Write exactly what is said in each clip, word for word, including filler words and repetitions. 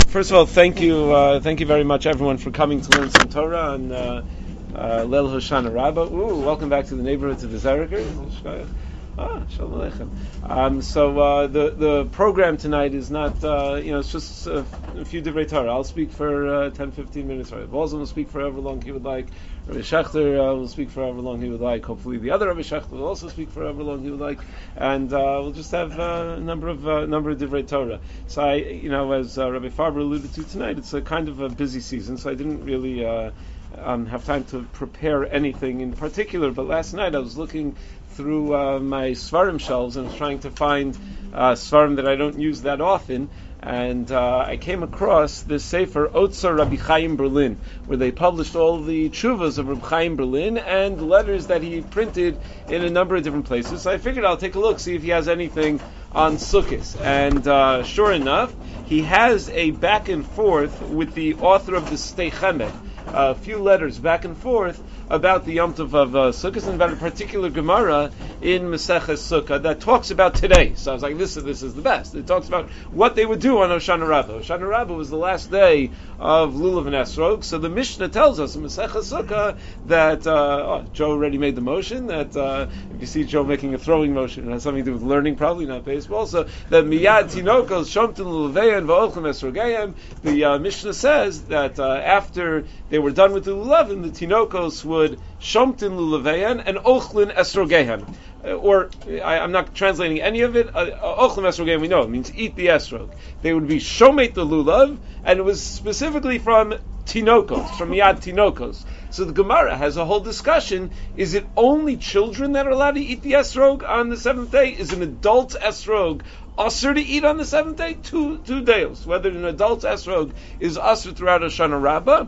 First of all, thank you, uh, thank you very much, everyone, for coming to learn some Torah on uh, uh, Leil Hoshana Rabbah. Ooh, welcome back to the neighborhood of the Zerger. Ah, Shalom Aleichem. Um, so uh, the the program tonight is not, uh, you know, it's just a, a few divrei Torah. I'll speak for uh, ten, fifteen minutes. Rabbi Bolzan will speak for however long he would like. Rabbi Schechter uh, will speak for however long he would like. Hopefully the other Rabbi Schechter will also speak for however long he would like. And uh, we'll just have uh, a number of uh, number of divrei Torah. So I, you know, as uh, Rabbi Farber alluded to tonight, it's a kind of a busy season, so I didn't really uh, um, have time to prepare anything in particular. But last night I was looking through uh, my Svarim shelves and trying to find uh, Svarim that I don't use that often, and uh, I came across this Sefer Otzar Rabbi Chaim Berlin, where they published all the tshuvas of Rabbi Chaim Berlin and letters that he printed in a number of different places. So I figured I'll take a look, see if he has anything on Sukkot. And uh, sure enough, he has a back and forth with the author of the Shtei Chemed, a few letters back and forth about the Yom Tov of uh, Sukkot and about a particular Gemara in Maseches Sukkah that talks about today. So I was like, this, this is the best. It talks about what they would do on Hoshana Rabbah. Hoshana Rabbah was the last day of Lulav and Esrog. So the Mishnah tells us in Maseches Sukkah that, uh, oh, Joe already made the motion, that uh, if you see Joe making a throwing motion, it has something to do with learning, probably not baseball. So that Miyad Tinokos Shomtin Lulaveyan Va'ochem Esrogayim, the uh, Mishnah says that uh, after they were done with the Lulav, and the Tinokos would Shomtin Lulaveyan and Ochlin Esrogehem. Uh, or, I, I'm not translating any of it, uh, Ochlin Esrogehem, we know, it means eat the Esrog. They would be Shomet the Lulav, and it was specifically from Tinokos, from Yad Tinokos. So the Gemara has a whole discussion. Is it only children that are allowed to eat the Esrog on the seventh day? Is an adult Esrog Asr to eat on the seventh day? Two, two days. Whether an adult Esrog is Asr throughout Hoshana Rabbah,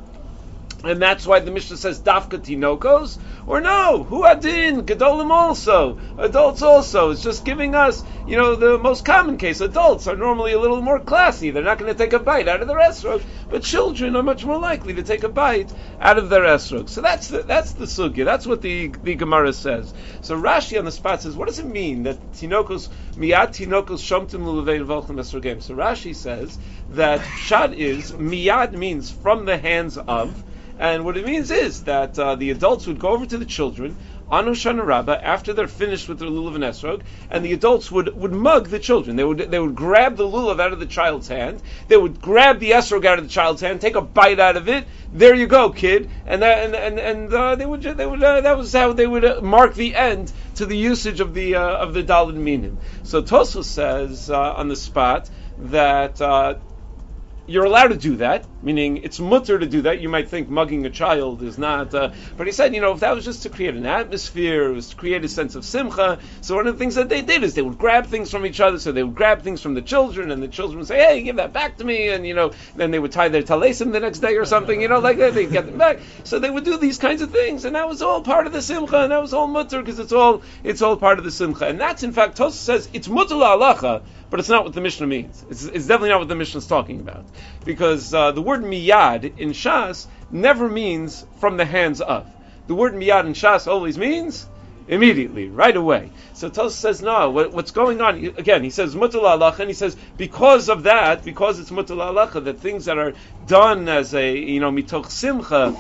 and that's why the Mishnah says Dafka Tinokos, or no, Hu Adin, Gedolim also, adults also. It's just giving us, you know, the most common case. Adults are normally a little more classy. They're not going to take a bite out of their esrog, but children are much more likely to take a bite out of their esrog. So that's the, that's the sugya. That's what the, the Gemara says. So Rashi on the spot says, what does it mean that Tinokos, Miyad Tinokos Shomtim Lulavein Volchim Esrogim? So Rashi says that Shad is, Miyad means from the hands of, and what it means is that uh, the adults would go over to the children on Hoshana Rabbah after they're finished with their lulav and esrog, and the adults would, would mug the children. They would they would grab the lulav out of the child's hand. They would grab the esrog out of the child's hand, take a bite out of it. There you go, kid. And that, and and and uh, they would they would uh, that was how they would uh, mark the end to the usage of the uh, of the daled minim. So Tosfos says uh, on the spot that. Uh, You're allowed to do that, meaning it's mutter to do that. You might think mugging a child is not, uh, but he said, you know, if that was just to create an atmosphere, it was to create a sense of simcha. So one of the things that they did is they would grab things from each other. So they would grab things from the children, and the children would say, "Hey, give that back to me," and you know, then they would tie their talesim the next day or something, you know, like that. They'd get them back. So they would do these kinds of things, and that was all part of the simcha, and that was all mutter because it's all it's all part of the simcha, and that's in fact Tosfos says it's mutter la'alacha. But it's not what the Mishnah means. It's, it's definitely not what the Mishnah is talking about. Because uh, the word miyad in Shas never means from the hands of. The word miyad in Shas always means immediately, right away. So Tosfos says, no, what, what's going on, again, he says, mutal halacha, and he says, because of that, because it's mutal halacha, that things that are done as a, you know, mitoch simcha,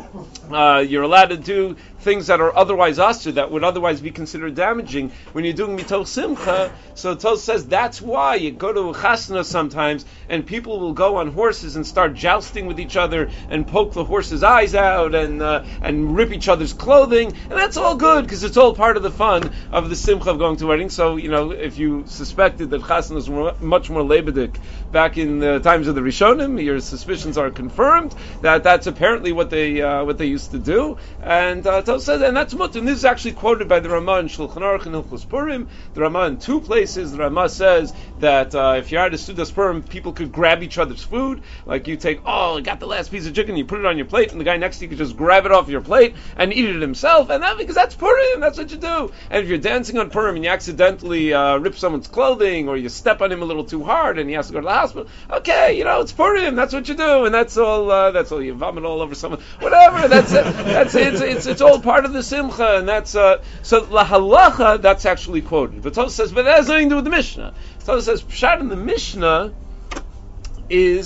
uh, you're allowed to do things that are otherwise asr, that would otherwise be considered damaging when you're doing mitoch simcha. So Tosfos says, that's why you go to a chasna sometimes, and people will go on horses and start jousting with each other, and poke the horse's eyes out, and uh, and rip each other's clothing, and that's all good, because it's all part of the fun of the simcha of going to a wedding. So, you know, if you suspected that chasnas were much more lebedik back in the times of the Rishonim, your suspicions are confirmed that that's apparently what they uh, what they used to do. And uh, Tosfos says, and that's mutter. And this is actually quoted by the Ramah in Shulchan Aruch and Hilchos Purim. The Ramah in two places. The Ramah says that uh, if you're at a Sudas Purim, people could grab each other's food. Like you take, oh, I got the last piece of chicken, you put it on your plate, and the guy next to you could just grab it off your plate and eat it himself. And that because that's Purim. That's what you do. And if you're dancing on Purim and you accidentally uh, rip someone's clothing, or you step on him a little too hard and he has to go to the hospital, okay, you know, it's Purim. That's what you do, and that's all. Uh, that's all. You vomit all over someone, whatever. That's it. That's it. It's, it's it's all part of the simcha, and that's uh, so la halacha. That's actually quoted. But Tosfos says, but that has nothing to do with the Mishnah. Tosfos says, pshat in the Mishnah is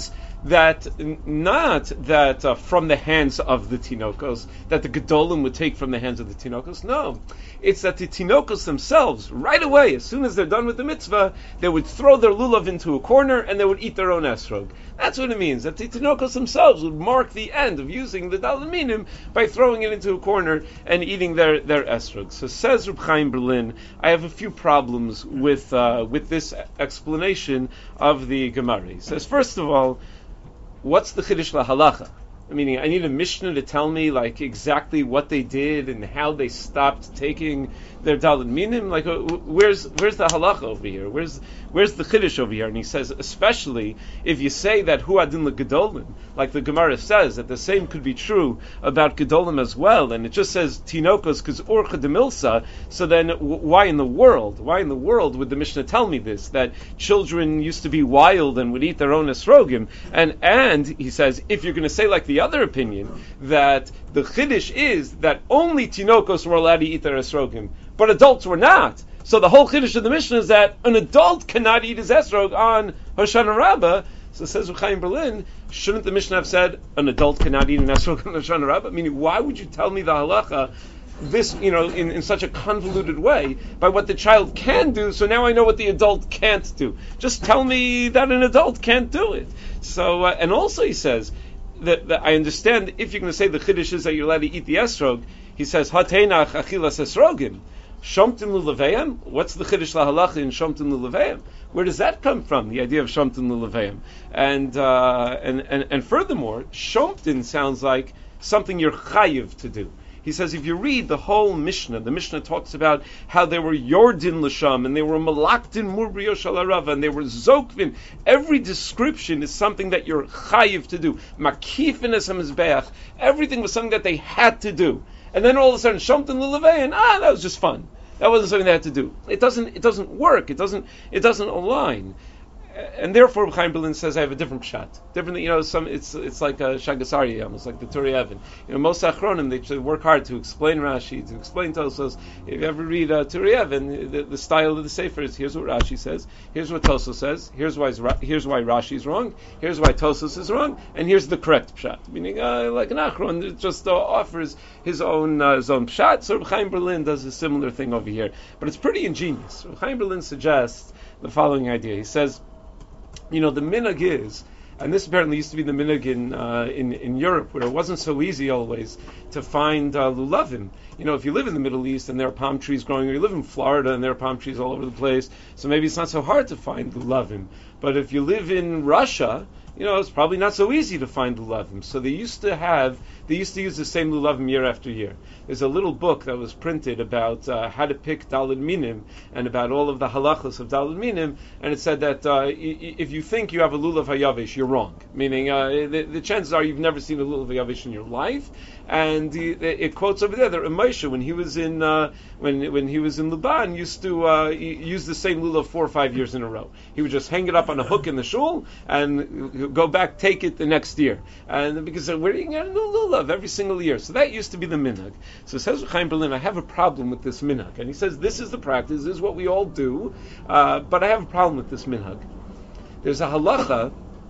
that n- not that uh, from the hands of the tinokos, that the gedolim would take from the hands of the tinokos. No, it's that the tinokos themselves, right away, as soon as they're done with the mitzvah, they would throw their lulav into a corner and they would eat their own esrog. That's what it means, that the tinokos themselves would mark the end of using the daled minim by throwing it into a corner and eating their, their esrog. So says Reb Chaim Berlin, I have a few problems with uh, with this explanation of the Gemara. He says, first of all, what's the chiddush lahalacha? Meaning, I need a Mishnah to tell me like exactly what they did and how they stopped taking their daled minim. Like, uh, where's where's the halacha over here? Where's where's the chiddush over here? And he says, especially if you say that hu adin legedolim, like the Gemara says, that the same could be true about gedolim as well, and it just says tinokos because orcha demilsa. So then, w- why in the world? Why in the world would the Mishnah tell me this? That children used to be wild and would eat their own esrogim, and and he says, if you're going to say like the other opinion, that the chiddush is that only tinokos were allowed to eat their esrogim, but adults were not. So the whole chiddush of the Mishnah is that an adult cannot eat his esrog on Hoshana Rabbah. So says Reb Chaim Berlin, shouldn't the Mishnah have said an adult cannot eat an esrog on Hoshana Rabbah? Meaning, why would you tell me the halacha this, you know, in, in such a convoluted way by what the child can do, so now I know what the adult can't do. Just tell me that an adult can't do it. So, uh, and also he says, that, that I understand if you're going to say the chiddush is that you're allowed to eat the esrog, he says, Hateinach achilas esrogim. Shomtim lulaveim? What's the chiddush lahalacha in shomtim lulaveim? Where does that come from? The idea of shomtim lulaveim, and uh, and and and furthermore, shomtim sounds like something you're chayiv to do. He says if you read the whole Mishnah, the Mishnah talks about how they were yordin l'sham and they were malaktin murbriyo shalarava and they were zokvin. Every description is something that you're chayiv to do. Makifin es hamizbeach. Everything was something that they had to do. And then all of a sudden, shomtin l'levein, ah, that was just fun. That wasn't something they had to do. It doesn't. It doesn't work. It doesn't. It doesn't align. And therefore, Chaim Berlin says I have a different shot. Different, you know, some it's it's like a Shagasari, almost like the Turi Even. You know, most Achronim they work hard to explain Rashi, to explain Tosos. If you ever read uh, Turi Even, the, the style of the Sefer is here's what Rashi says, here's what Tosos says, here's why here's why Rashi is wrong, here's why Tosos is wrong, and here's the correct pshat. Meaning, uh, like an Achron, it just uh, offers his own uh, his own pshat. So Chaim Berlin does a similar thing over here, but it's pretty ingenious. Chaim Berlin suggests the following idea. He says, you know, the minhag is, and this apparently used to be the minhag in, uh, in in Europe, where it wasn't so easy always to find uh, lulavim. You know, if you live in the Middle East and there are palm trees growing, or you live in Florida and there are palm trees all over the place, so maybe it's not so hard to find lulavim. But if you live in Russia, you know, it's probably not so easy to find lulavim. So they used to have, they used to use the same lulavim year after year. There's a little book that was printed about uh, how to pick daled minim and about all of the halachos of daled minim, and it said that uh, I- if you think you have a lulav hayavish, you're wrong. Meaning, uh, the, the chances are you've never seen a lulav hayavish in your life. And the, the, it quotes over there that Moshe, when he was in uh, when when he was in Luban, used to uh, use the same lulav four or five years in a row. He would just hang it up on a hook in the shul and go back, take it the next year. And because uh, where are you getting a new lulav every single year? So that used to be the minhag. So says Chaim Berlin, I have a problem with this minhag, and he says this is the practice, this is what we all do, uh, but I have a problem with this minhag. There's a halacha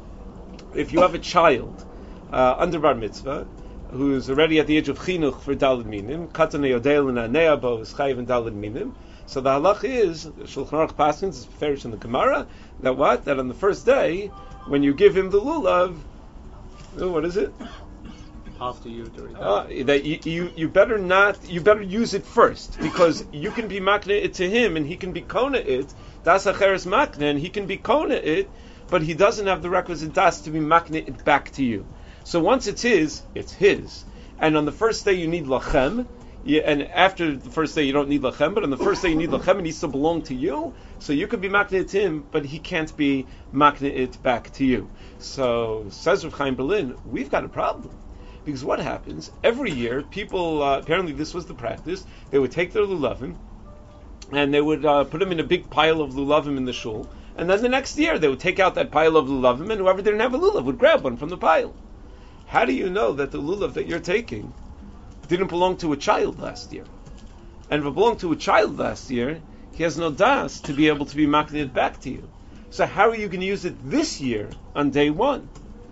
if you have a child uh, under bar mitzvah, who's already at the age of chinuch for daled minim, katane yodel and aneabo is chayiv and daled minim. So the halach is Shulchan Aruch Paskins is farish in the Gemara that what that on the first day when you give him the lulav, oh, what is it? After you do it, uh, that you, you you better not you better use it first because you can be makne it to him and he can be kona it. Das acheres makne and he can be kona it, but he doesn't have the requisite das to be makne it back to you. So once it's his, it's his. And on the first day you need lachem, yeah, and after the first day you don't need lachem, but on the first day you need lachem, it needs to belong to you. So you could be makne it to him, but he can't be makne it back to you. So says Rav Chaim Berlin, we've got a problem. Because what happens, every year, people, uh, apparently this was the practice, they would take their lulavim, and they would uh, put them in a big pile of lulavim in the shul, and then the next year they would take out that pile of lulavim, and whoever didn't have a lulav would grab one from the pile. How do you know that the lulav that you're taking didn't belong to a child last year? And if it belonged to a child last year, he has no das to be able to be makneh it back to you. So how are you going to use it this year on day one?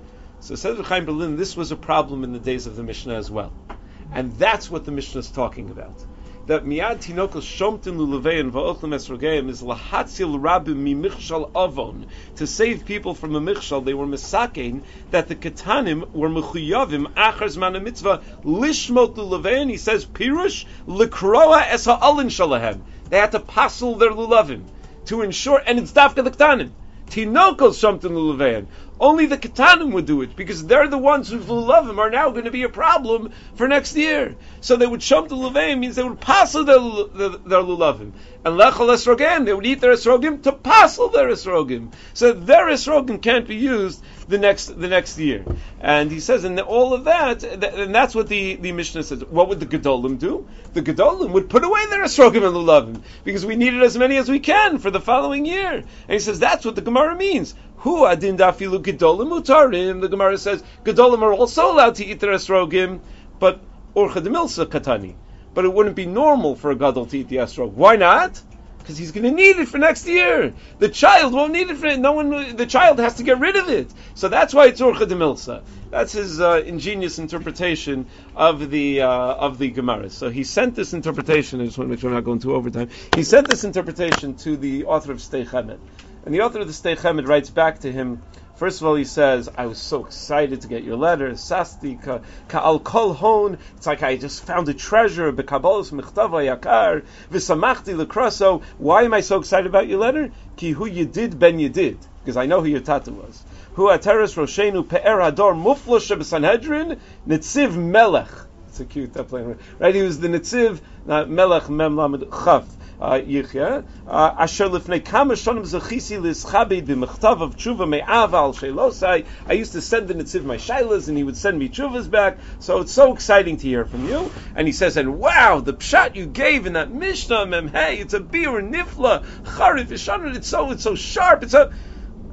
So says Reb Chaim Berlin, this was a problem in the days of the Mishnah as well. And that's what the Mishnah is talking about. That miyad tinokos shomtin lulavein va'ochlem esrogeim is lahatzil rabim mimichshal avon, to save people from a michshal. They were misakein that the ketanim were mechuyavim achar zman mitzvah lishmot lulavein. He says pirush lekroa es ha'alin shalahem. They had to passel their lulavim to ensure, and it's dafka the ketanim. Tinokos shomtin lulavein. Only the Ketanim would do it, because they're the ones whose lulavim are now going to be a problem for next year. So they would shom to lulavim, means they would passel their, their, their lulavim. And lechol esrogim, they would eat their esrogim to passel their esrogim. So their esrogim can't be used the next the next year. And he says, and all of that, and that's what the, the Mishnah says. What would the Gedolim do? The Gedolim would put away their esrogim and lulavim, because we needed as many as we can for the following year. And he says, that's what the Gemara means. Hu adin dafilu gedolim utarim. The Gemara says gedolim are also allowed to eat their esrogim, but orcha demilsa katani. But it wouldn't be normal for a gadol to eat the esrog. Why not? Because he's going to need it for next year. The child won't need it for no one. The child has to get rid of it. So that's why it's orcha demilsa. That's his uh, ingenious interpretation of the uh, of the Gemara. So he sent this interpretation. I just want to make sure I'm not going too overtime. He sent this interpretation to the author of Stei Chemed. And the author of the Stei Chemed writes back to him. First of all, he says, I was so excited to get your letter. Sasti ka'al kol hon. It's like I just found a treasure. Bekabolos mechtava yakar. V'samachti l'kraso. Why am I so excited about your letter? Ki hu yedid ben yedid. Because I know who your tata was. Hu ateres roshenu pe'er hador muflo shebesanhedrin netziv melech. It's a cute that playing right. He was the netziv uh, melech mem lamed chav. Yichya, Asher lifnei kama shonim zechisi lischabed b'mechtav of tshuva me'ava al sheilosai. I used to send the netziv my shailas, and he would send me tshuvas back. So it's so exciting to hear from you. And he says, and wow, the pshat you gave in that Mishnah, mem hey, it's a biur nifla, charif yishanut. It's so, it's so sharp. It's a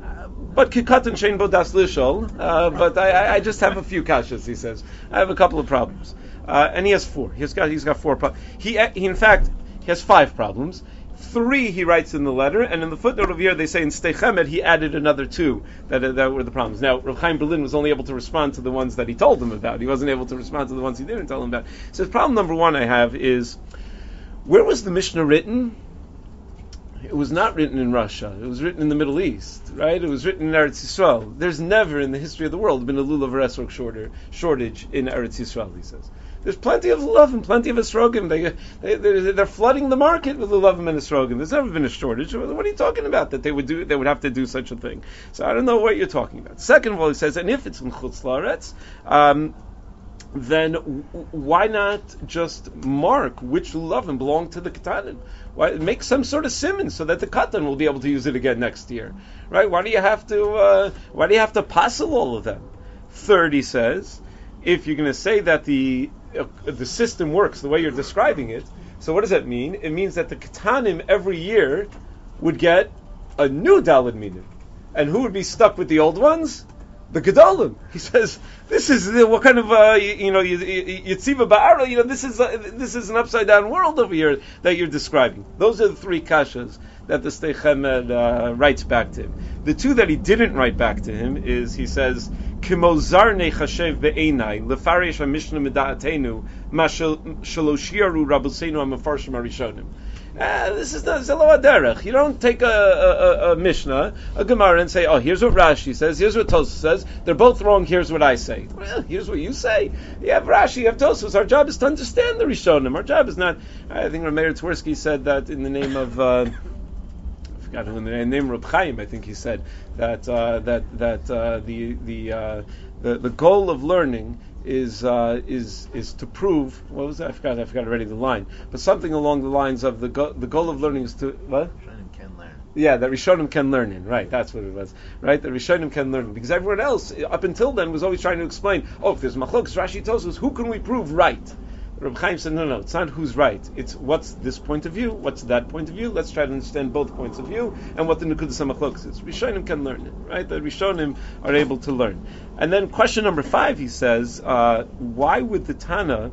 But kikatan shein bodas lishol. But I, I just have a few kashas. He says, I have a couple of problems, uh, and he has four. He's got, he's got four problems. He, he, in fact. He has five problems. Three he writes in the letter, and in the footnote over here they say in Stei Chemed he added another two that, uh, that were the problems. Now, Reb Chaim Berlin was only able to respond to the ones that he told them about. He wasn't able to respond to the ones he didn't tell them about. So problem number one I have is, where was the Mishnah written? It was not written in Russia. It was written in the Middle East, right? It was written in Eretz Yisrael. There's never in the history of the world been a lulav esrog shortage in Eretz Yisrael, he says. There's plenty of lulav and plenty of esrogim. They, they, they're, they're flooding the market with lulav and esrogim. There's never been a shortage. What are you talking about? That they would do? They would have to do such a thing. So I don't know what you're talking about. Second of all, he says, and if it's in chutz laaretz, um, then why not just mark which lulavim belong to the ketanim? Why make some sort of simon so that the katan will be able to use it again next year, right? Why do you have to? Uh, why do you have to passel all of them? Third, he says, if you're going to say that the uh, the system works the way you're describing it, so what does that mean? It means that the ketanim every year would get a new daled minim, and who would be stuck with the old ones? The Gedolim. He says, this is the, what kind of, uh, you, you know, Yitziva Ba'ara, you know, this is uh, this is an upside down world over here that you're describing. Those are the three kashas that the Stei Chemed uh, writes back to him. The two that he didn't write back to him is, he says, Kimozar nechashev be'enai, lefarish ha-mishnah meda'atenu, ma shaloshiaru rabbeinu ha-mefarshim ha-rishonim. Uh, this is not Zelo Aderech. You don't take a, a, a, a Mishnah, a Gemara, and say, oh, here's what Rashi says, here's what Tosfos says, they're both wrong, here's what I say. Well, here's what you say. You have Rashi, you have Tosfos. Our job is to understand the Rishonim. Our job is not, I think Rameir Twersky said that in the name of, uh, I forgot who in the name of Reb Chaim, I think he said, that uh, that that uh, the, the, uh, the, the goal of learning is uh, is is to prove, what was that? I forgot I forgot already the line, but something along the lines of the go- the goal of learning is to what? Rishonim can learn. Yeah, that Rishonim can learn in, right? That's what it was, right? That Rishonim can learn in, because everyone else up until then was always trying to explain, oh, if there's Machlokes, Rashi tells us, who can we prove right? Reb Chaim said, no, no, it's not who's right. It's what's this point of view, what's that point of view. Let's try to understand both points of view and what the Nekudas HaMachlokes is. Rishonim can learn it, right? The Rishonim are able to learn. And then question number five, he says, uh, why would the Tana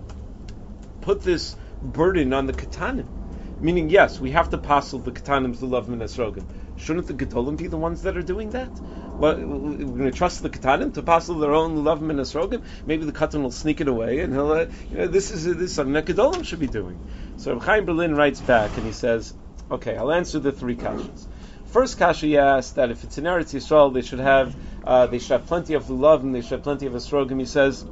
put this burden on the Ketanim? Meaning, yes, we have to passel the Ketanim to love and esrogim. Shouldn't the Gedolim be the ones that are doing that? What, we're going to trust the Ketanim to passel their own Lulavim and Esrogim? Maybe the Katan will sneak it away, and he'll, uh, you know, this is this is something that Gedolim should be doing. So Reb Chaim Berlin writes back, and he says, okay, I'll answer the three kashas. First kasha he asked that if it's in Eretz Yisrael, they should have uh, they should have plenty of Lulavim, they should have plenty of Esrogim. He says,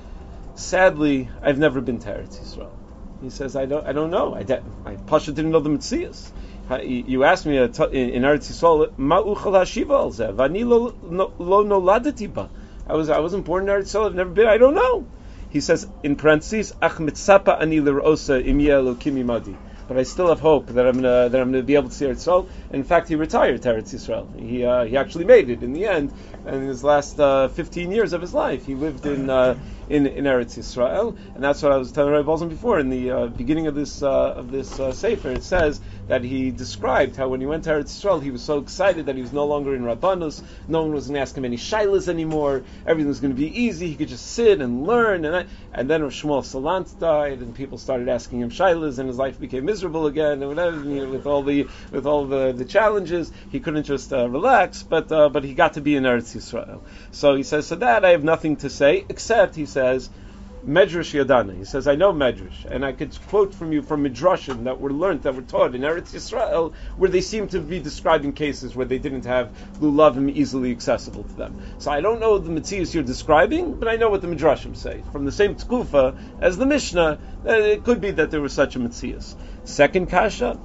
sadly, I've never been to Eretz Yisrael. He says, I don't, I don't know. I, de- I Pasha didn't know the Metzias. You asked me uh, t- in Eretz Yisrael, ma'uchal hashiva al zeh, v'ani lo lo noladati ba. I was, I wasn't born in Eretz Yisrael. I've never been. I don't know. He says in parentheses, ach mitzapa ani l'rosa im yeh Elokim imadi. But I still have hope that I'm gonna that I'm gonna be able to see Eretz Yisrael. In fact, he retired to Eretz Yisrael. He uh, he actually made it in the end. And in his last uh, fifteen years of his life, he lived in uh, in in Eretz Yisrael. And that's what I was telling Rabbi Bolzan before. In the uh, beginning of this uh, of this uh, sefer, it says that he described how when he went to Eretz Yisrael, he was so excited that he was no longer in Rabbanus. No one was going to ask him any shilas anymore. Everything was going to be easy. He could just sit and learn. And I, and then Rav Shmuel Salant died, and people started asking him shilas, and his life became miserable again. And whatever, you know, with all the with all the, the challenges, he couldn't just uh, relax. But uh, but he got to be in Eretz Yisrael. So he says, so that I have nothing to say, except he says, Medrash Yadana. He says, I know Medrash, and I could quote from you from Midrashim that were learned, that were taught in Eretz Yisrael, where they seem to be describing cases where they didn't have Lulavim easily accessible to them. So I don't know the Metzias you're describing, but I know what the Midrashim say. From the same Tkufa as the Mishnah, it could be that there was such a Metzias. Second Kasha,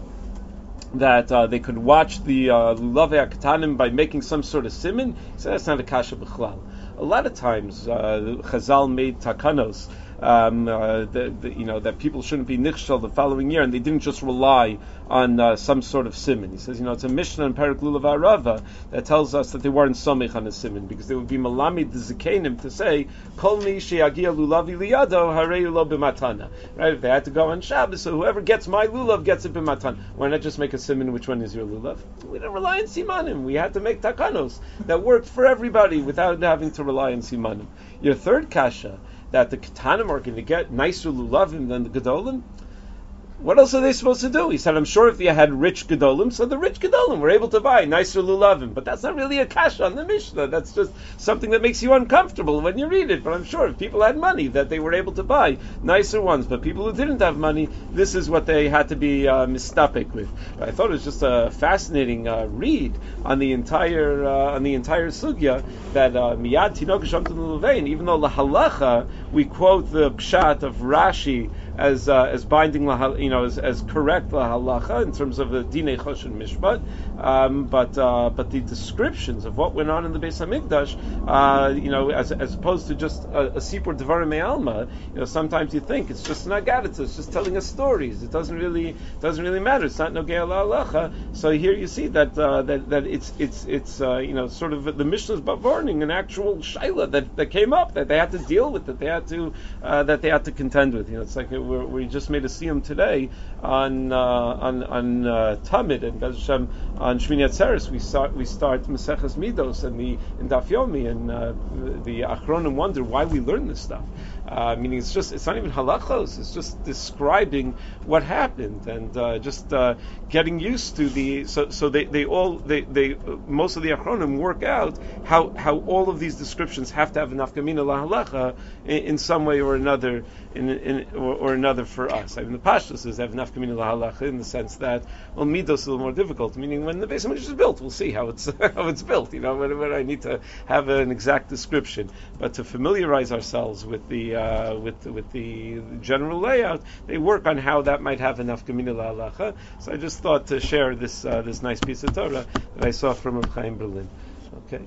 that uh, they could watch the uh, Lulavei HaKetanim by making some sort of siman. He said that's not a kasha b'chlal. A lot of times, uh, Chazal made takanos, um, uh, the, the, you know, that people shouldn't be nichshel the following year, and they didn't just rely on uh, some sort of siman. He says, you know, it's a Mishnah in Perek Lulav Arava that tells us that they weren't somech on a siman, because they would be malamid the zikenim to say, Kol mi sheyagia lulavi liyado harei lo b'matana. Right? If they had to go on Shabbos, so whoever gets my lulav gets it b'matan. Why not just make a siman? Which one is your lulav? We didn't rely on simanim. We had to make takanos that worked for everybody without having to rely on simanim. Your third kasha, that the Ketanim are going to get nicer lulavim than the Gedolim. What else are they supposed to do? He said, I'm sure if you had rich Gedolim, so the rich Gedolim were able to buy nicer lulavim. But that's not really a kasha on the Mishnah. That's just something that makes you uncomfortable when you read it. But I'm sure if people had money, that they were able to buy nicer ones. But people who didn't have money, this is what they had to be uh, mistapek with. I thought it was just a fascinating uh, read on the entire uh, on the entire sugya that uh, miyad tinok shamtim luvain. Even though lahalacha we quote the pshat of Rashi as uh, as binding, you know, as, as correct lahalacha in terms of the dinei choshen mishpat, um, but uh, but the descriptions of what went on in the Beis Hamikdash, uh, you know, as as opposed to just a, a sipur devarim me'alma, you know, sometimes you think it's just an agadah, it's just telling us stories. It doesn't really doesn't really matter. It's not nogei lahalacha. So here you see that uh, that that it's it's it's uh, you know, sort of the Mishnah's warning, an actual shaila that, that came up that they had to deal with, that they had to uh, that they had to contend with. You know, it's like it, We're, we just made a siyum today on uh, on on uh, Tamid and Bez Hashem on Shmini Atzeres. We start we start Maseches Midos and the in Daf Yomi, and uh, the Achronim wonder why we learn this stuff. Uh, meaning it's just it's not even halachos. It's just describing what happened and uh, just uh, getting used to the. So so they, they all they, they most of the Achronim work out how, how all of these descriptions have to have enough kamina lahalacha in, in some way or another in, in or, or another for us. I mean the Pashtus is have enough kamina lahalacha in the sense that well midos is a little more difficult. Meaning when the Beis Hamikdash is built, we'll see how it's how it's built. You know when, when I need to have an exact description, but to familiarize ourselves with the Uh, with with the general layout, they work on how that might have enough gemina la'alacha. So I just thought to share this uh, this nice piece of Torah that I saw from Reb Chaim Berlin. Okay.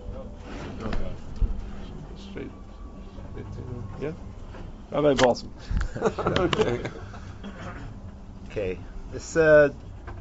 Straight. Yeah. Rabbi Balsam. Okay. Okay. This uh,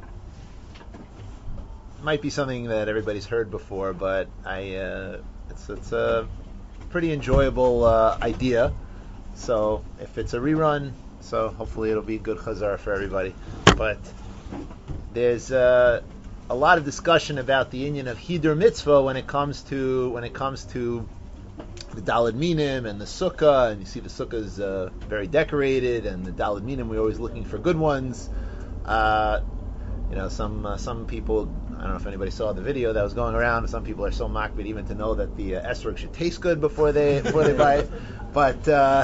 might be something that everybody's heard before, but I uh, it's it's a pretty enjoyable uh, idea. So if it's a rerun, so hopefully it'll be good chazar for everybody. But there's uh, a lot of discussion about the inyan of hidur mitzvah when it comes to when it comes to the daled minim and the sukkah, and you see the sukkah is uh, very decorated, and the daled minim we're always looking for good ones. Uh, you know, some uh, some people I don't know if anybody saw the video that was going around. Some people are so makbid even to know that the uh, esrog should taste good before they before they buy it. But uh,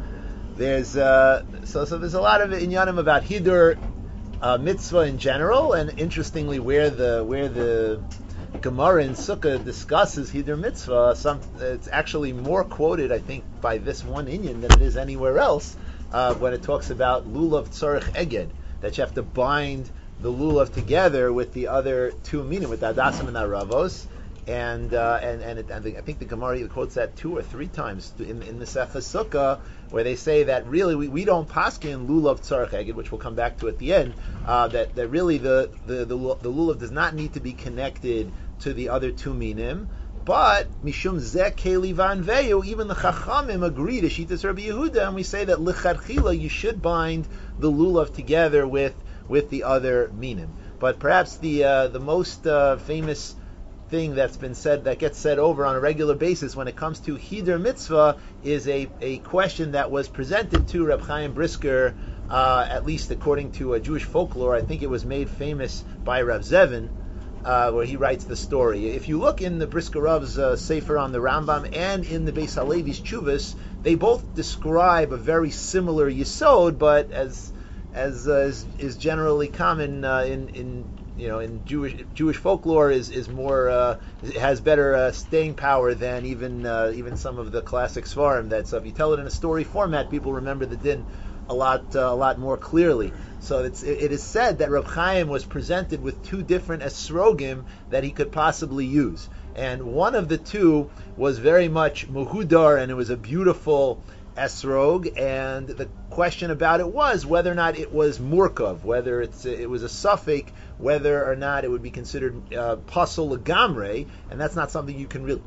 there's uh, so so there's a lot of inyanim about hidur uh, mitzvah in general, and interestingly, where the where the Gemara in Sukkah discusses hidur mitzvah, some it's actually more quoted, I think, by this one inyan than it is anywhere else uh, when it talks about lulav tzarich eged, that you have to bind the lulav together with the other two minim, with the adasim and the ravos, and uh, and and, it, and the, I think the Gemara quotes that two or three times in in the Sefer Sukkah, where they say that really we, we don't paskin lulav tzarich eged, which we'll come back to at the end. Uh, that that really the the, the the lulav does not need to be connected to the other two minim, but mishum zeh keli vanveyu, even the Chachamim agree to Shitas Rabbi Yehuda, and we say that lichatchila you should bind the lulav together with with the other minim. But perhaps the uh, the most uh, famous thing that's been said, that gets said over on a regular basis when it comes to hidur mitzvah, is a, a question that was presented to Reb Chaim Brisker, uh, at least according to a Jewish folklore. I think it was made famous by Rav Zevin, Uh, where he writes the story. If you look in the Brisker Rav's uh, Sefer on the Rambam and in the Beis Halevi's Chuvas, they both describe a very similar yesod, but as as uh, is, is generally common uh, in in you know in Jewish Jewish folklore, is is more uh, has better uh, staying power than even uh, even some of the classic svarim. That so if you tell it in a story format, people remember the din a lot uh, a lot more clearly. So it's, it, it is said that Reb Chaim was presented with two different esrogim that he could possibly use, and one of the two was very much muhudar, and it was a beautiful esrog. And the question about it was whether or not it was murkav, whether it's it was a suffix, whether or not it would be considered uh, pasul legamre, and that's not something you can really.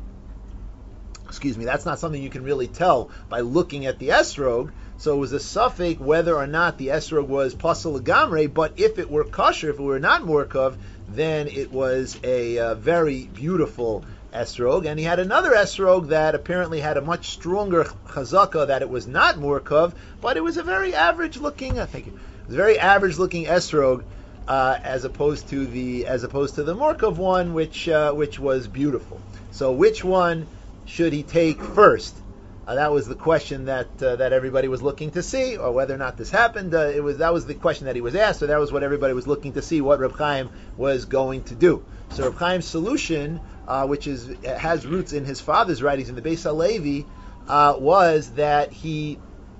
Excuse me, that's not something you can really tell by looking at the esrog. So it was a suffix whether or not the esrog was pasul legamre, but if it were kosher, if it were not murkav, then it was a uh, very beautiful esrog. And he had another esrog that apparently had a much stronger chazaka, that it was not murkav, but it was a very average looking, I think it was a very average looking esrog, uh, as opposed to the as opposed to the murkav one, which uh, which was beautiful. So which one should he take first? Uh, that was the question that uh, that everybody was looking to see, or whether or not this happened. Uh, it was that was the question that he was asked, so that was what everybody was looking to see, what Reb Chaim was going to do. So Reb Chaim's solution, uh, which is has roots in his father's writings in the Beis Halevi, uh, was that he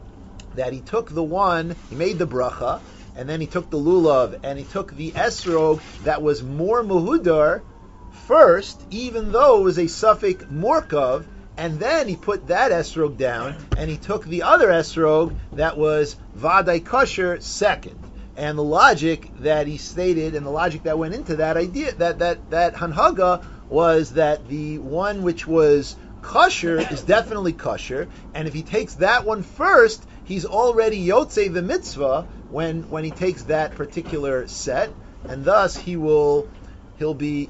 that he took the one, he made the bracha, and then he took the lulav, and he took the esrog that was more muhudar first, even though it was a suffix murkav, and then he put that esrog down, and he took the other esrog that was vadai kosher second. And the logic that he stated, and the logic that went into that idea, that that that hanhaga, was that the one which was kosher is definitely kosher, and if he takes that one first, he's already yotzei the mitzvah when when he takes that particular set, and thus he will he'll be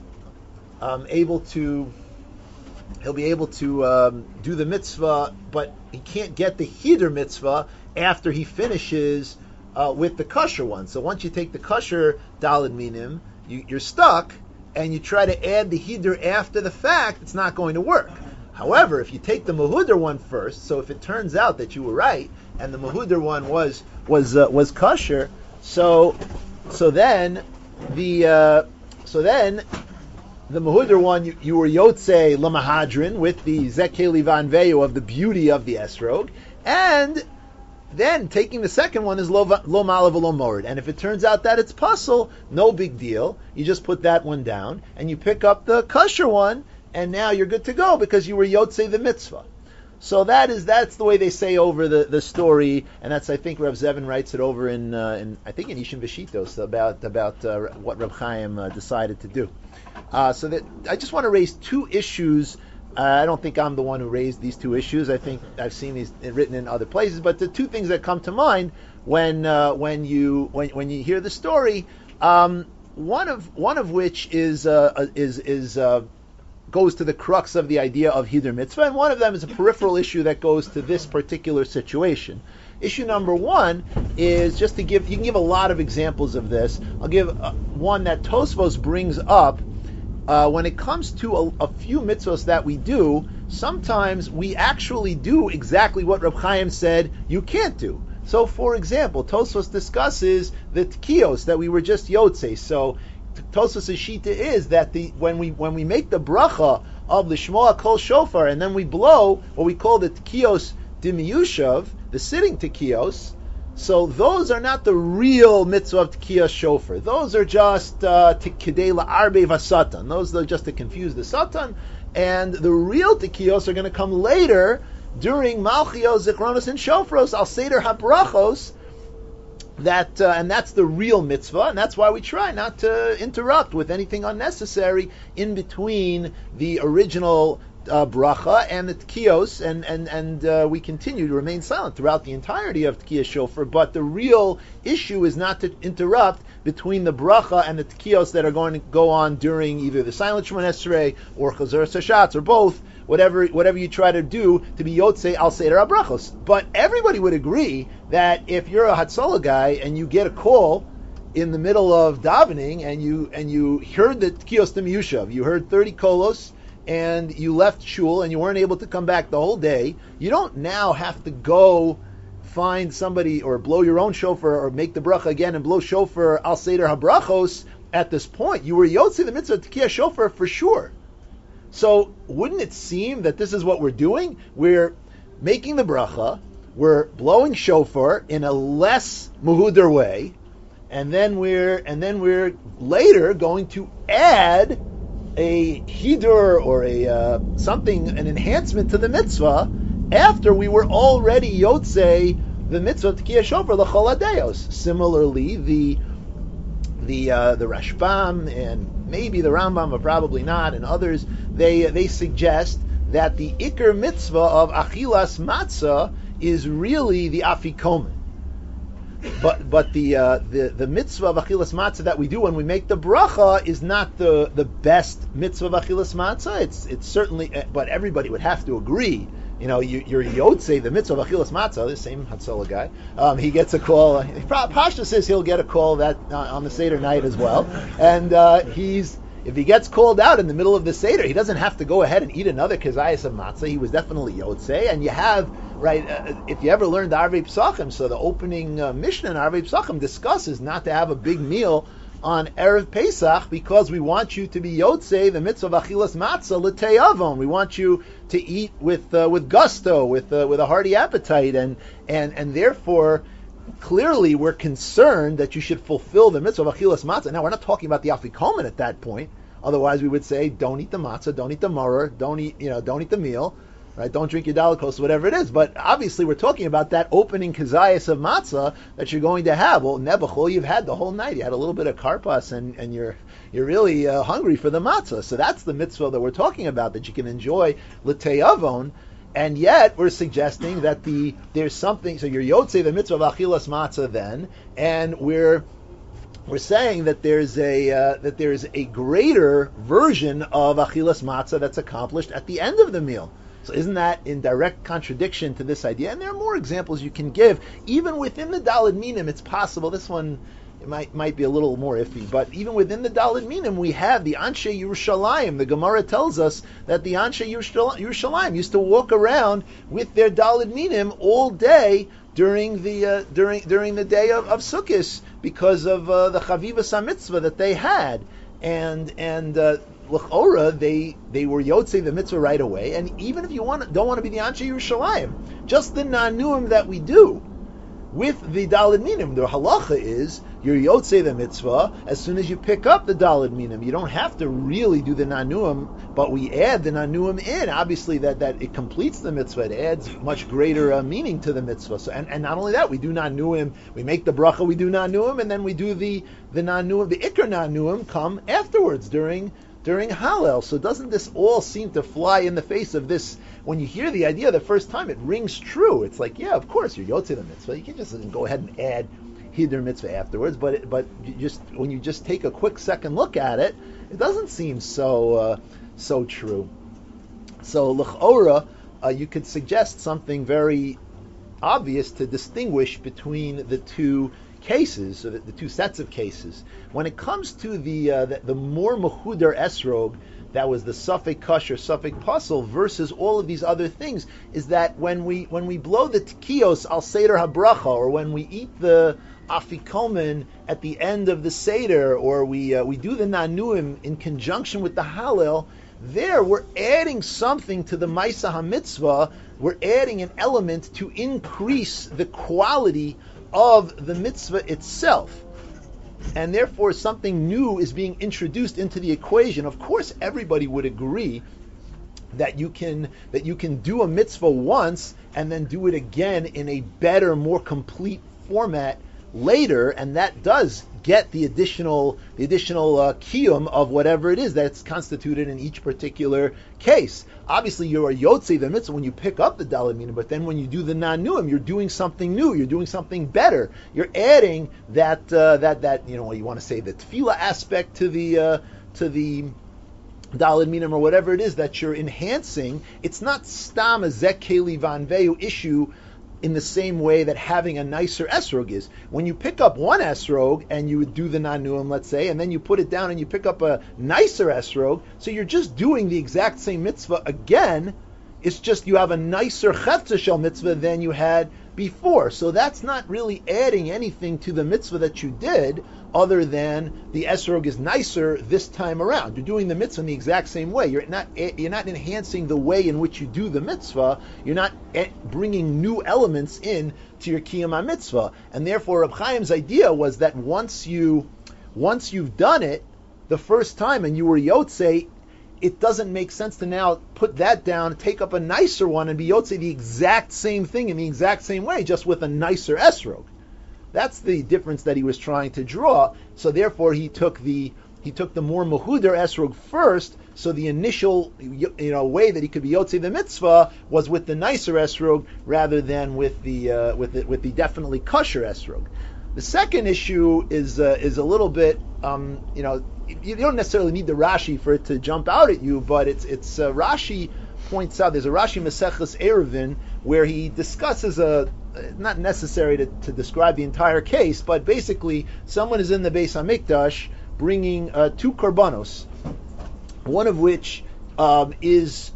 um, able to. He'll be able to um, do the mitzvah, but he can't get the hidur mitzvah after he finishes uh, with the kosher one. So once you take the kosher daled minim, you, you're stuck, and you try to add the hidur after the fact, it's not going to work. However, if you take the mahudar one first, so if it turns out that you were right, and the mahudar one was was uh, was kosher, so so then the uh, so then. The Mahudar one, you, you were Yotzei Lamahadrin with the Zekeli Vanveyu of the beauty of the Esrog, and then taking the second one is Lo Malav Lo Morid. And if it turns out that it's puzzle, no big deal. You just put that one down, and you pick up the kosher one, and now you're good to go because you were Yotzei the mitzvah. So that is that's the way they say over the, the story, and that's I think Rav Zevin writes it over in, uh, in I think in Ishim Veshitos about about uh, what Reb Chaim uh, decided to do. Uh, so that I just want to raise two issues. Uh, I don't think I'm the one who raised these two issues. I think I've seen these written in other places. But the two things that come to mind when uh, when you when when you hear the story, um, one of one of which is uh, is is uh, goes to the crux of the idea of Hidur Mitzvah, and one of them is a peripheral issue that goes to this particular situation. Issue number one is just to give, you can give a lot of examples of this. I'll give uh, one that Tosfos brings up. Uh, when it comes to a, a few mitzvahs that we do, sometimes we actually do exactly what Reb Chaim said you can't do. So, for example, Tosfos discusses the tkiyos that we were just yotze. So, Tosfos' shita is that the when we when we make the bracha of the Shmoa Kol Shofar and then we blow what we call the tkiyos dimiyushav, the sitting tkiyos, so those are not the real mitzvah of tkiyos shofar. Those are just uh, kidei la'arbe vasatan. Those are just to confuse the satan. And the real tkiyos are going to come later during malchios, zichronos, and shofros al seder habrachos. That uh, and that's the real mitzvah, and that's why we try not to interrupt with anything unnecessary in between the original uh, bracha and the tkiyos, and and and uh, we continue to remain silent throughout the entirety of tkiyos shofar. But the real issue is not to interrupt between the bracha and the tkiyos that are going to go on during either the silent Shemon Esrei or Chazar Sashatz or both. Whatever, whatever you try to do to be Yotzei al Seder HaBrachos. But everybody would agree that if you're a Hatzalah guy and you get a call in the middle of davening and you and you heard the Tkiyos Demiyushav, you heard thirty kolos and you left shul and you weren't able to come back the whole day, you don't now have to go find somebody or blow your own shofar or make the bracha again and blow shofar al Seder HaBrachos at this point. You were Yotzei the mitzvah Tkiyah shofar for sure. So wouldn't it seem that this is what we're doing? We're making the bracha, we're blowing shofar in a less muhuder way, and then we're and then we're later going to add a hidur or a uh, something, an enhancement to the mitzvah after we were already yotzei the mitzvah tkiyah shofar l'chol hadayos. Similarly, the the uh, the Rashbam and maybe the Rambam, but probably not, and others, they they suggest that the Iker mitzvah of Achilas Matzah is really the Afikomen. But but the uh, the the mitzvah of Achilas Matzah that we do when we make the bracha is not the, the best mitzvah of Achilas Matzah. It's it's certainly, but everybody would have to agree. You know, you, you're Yotzei, the mitzvah of Achilas Matzah, the same Hatzalah guy, um, he gets a call. Pashta says he'll get a call that uh, on the Seder night as well. And uh, he's if he gets called out in the middle of the Seder, he doesn't have to go ahead and eat another Kazayas of Matzah. He was definitely Yotzei. And you have, right, uh, if you ever learned the Arvei Psachim, so the opening uh, Mishnah in Arvei Psachim discusses not to have a big meal on Erev Pesach because we want you to be Yotzei, the mitzvah of Achilas Matzah, L'tei Avon. We want you to eat with uh, with gusto, with uh, with a hearty appetite, and and and therefore, clearly we're concerned that you should fulfill the mitzvah of Achilas Matzah. Now, we're not talking about the Afikomen at that point. Otherwise, we would say, don't eat the matzah, don't eat the maror, don't eat, you know, don't eat the meal. Right? Don't drink your dalakos, whatever it is. But obviously, we're talking about that opening kazayas of matzah that you're going to have. Well, nebuchol, you've had the whole night. You had a little bit of karpas, and, and you're you're really uh, hungry for the matzah. So that's the mitzvah that we're talking about, that you can enjoy l'tei avon. And yet, we're suggesting that the there's something. So you're yotzei the mitzvah of achilas matzah then, and we're we're saying that there's a uh, that there's a greater version of achilas matzah that's accomplished at the end of the meal. So isn't that in direct contradiction to this idea? And there are more examples you can give. Even within the Daled Minim, it's possible. This one it might might be a little more iffy, but even within the Daled Minim, we have the Anshe Yerushalayim. The Gemara tells us that the Anshe Yerushalayim used to walk around with their Daled Minim all day during the uh, during during the day of, of Sukkot because of uh, the Chavivas HaMitzvah that they had, and and. Uh, L'chora, they they were yotzei the mitzvah right away, and even if you want don't want to be the Anshe Yerushalayim, just the nanuim that we do with the Daled Minim, the halacha is you're yotzei the mitzvah as soon as you pick up the Daled Minim. You don't have to really do the nanuim, but we add the nanuim in. Obviously, that, that it completes the mitzvah. It adds much greater uh, meaning to the mitzvah. So, and, and not only that, we do nanuim. We make the bracha, we do nanuim, and then we do the the nanuim. The ikar nanuim come afterwards during. during Hallel. So doesn't this all seem to fly in the face of this? When you hear the idea the first time, it rings true. It's like, yeah, of course, you're yotzei the mitzvah. You can just go ahead and add hidur mitzvah afterwards. But it, but you just when you just take a quick second look at it, it doesn't seem so uh, so true. So l'chora, uh, you could suggest something very obvious to distinguish between the two cases, or the, the two sets of cases. When it comes to the uh, the, the more mechuder esrog, that was the suffik kosher, suffik puzzle, versus all of these other things, is that when we when we blow the tkiyos al seder habracha, or when we eat the afikomen at the end of the seder, or we uh, we do the nanuim in conjunction with the hallel, there we're adding something to the Maisa HaMitzvah, we're adding an element to increase the quality of the mitzvah itself. And therefore something new is being introduced into the equation. Of course everybody would agree that you can that you can do a mitzvah once and then do it again in a better, more complete format later, and that does get the additional the additional uh, kiyum of whatever it is that's constituted in each particular case. Obviously, you're a yotzei the mitzvah when you pick up the daled minim, but then when you do the nanuim, you're doing something new. You're doing something better. You're adding that uh, that that you know what you want to say, the tefillah aspect to the uh, to the daled minim or whatever it is that you're enhancing. It's not stam a zekeli vanveu issue in the same way that having a nicer esrog is. When you pick up one esrog and you would do the nanuim, let's say, and then you put it down and you pick up a nicer esrog, so you're just doing the exact same mitzvah again. It's just you have a nicer chetza shel mitzvah than you had before. So that's not really adding anything to the mitzvah that you did, other than the esrog is nicer this time around. You're doing the mitzvah in the exact same way. You're not you're not enhancing the way in which you do the mitzvah. You're not bringing new elements in to your kiyum mitzvah. And therefore, Reb Chaim's idea was that once you once you've done it the first time and you were yotzei, it doesn't make sense to now put that down, take up a nicer one, and be yotzei the exact same thing in the exact same way, just with a nicer esrog. That's the difference that he was trying to draw. So therefore, he took the he took the more mechuder esrog first. So the initial you know way that he could be yotzei the mitzvah was with the nicer esrog rather than with the uh, with the, with the definitely kosher esrog. The second issue is uh, is a little bit um, you know you don't necessarily need the Rashi for it to jump out at you, but it's it's uh, Rashi points out, there's a Rashi Maseches Eruvin where he discusses a not necessary to, to describe the entire case, but basically someone is in the Beis Hamikdash bringing uh, two korbanos, one of which um, is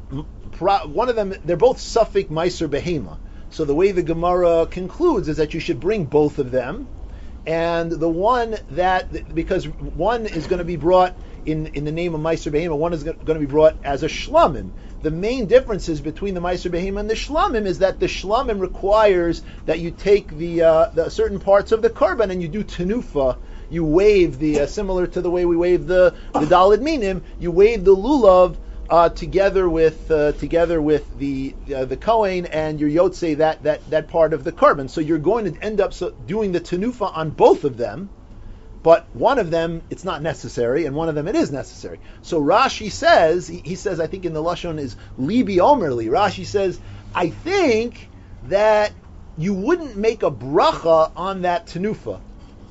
one of them, they're both suffik meiser behema. So the way the Gemara concludes is that you should bring both of them, and the one that, because one is going to be brought in, in the name of meiser behema, one is going to be brought as a shlamim. The main differences between the meiser behema and the shlamim is that the shlamim requires that you take the, uh, the certain parts of the korban and you do tenufa. You wave the uh, similar to the way we wave the the daled minim. You wave the lulav uh, together with uh, together with the uh, the kohen, and you're yotzei that that that part of the korban. So you're going to end up so, doing the tenufa on both of them. But one of them, it's not necessary, and one of them it is necessary. So Rashi says, he, he says, I think in the Lashon is Libi Omerli. Rashi says, I think that you wouldn't make a bracha on that tenufa,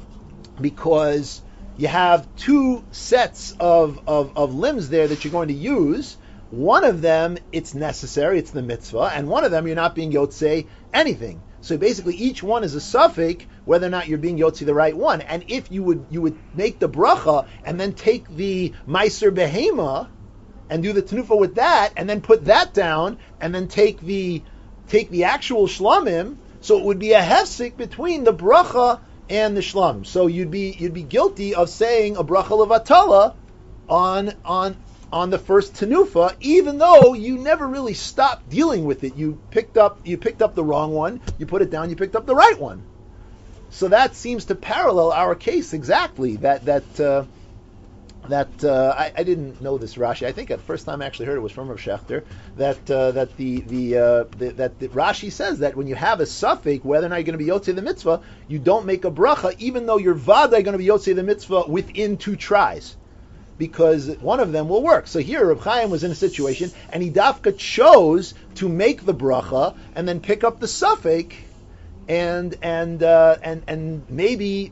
because you have two sets of, of, of limbs there that you're going to use. One of them, it's necessary, it's the mitzvah, and one of them, you're not being yotzei anything. So basically, each one is a suffix, whether or not you're being yotzei the right one. And if you would you would make the bracha and then take the meiser behema and do the tenufa with that, and then put that down, and then take the take the actual shlamim, so it would be a hefsek between the bracha and the shlamim. So you'd be you'd be guilty of saying a bracha levatala on on. on the first tenufa, even though you never really stopped dealing with it. You picked up you picked up the wrong one, you put it down, you picked up the right one. So that seems to parallel our case exactly. That that uh, that uh, I, I didn't know this Rashi. I think the first time I actually heard it was from Rav Shechter. That uh, that the the, uh, the that the Rashi says that when you have a suffix, whether or not you're going to be yotzei the mitzvah, you don't make a bracha, even though you're vaday going to be yotzei the mitzvah within two tries, because one of them will work. So here, Reb Chaim was in a situation, and he dafka chose to make the bracha and then pick up the suffix, and and uh, and and maybe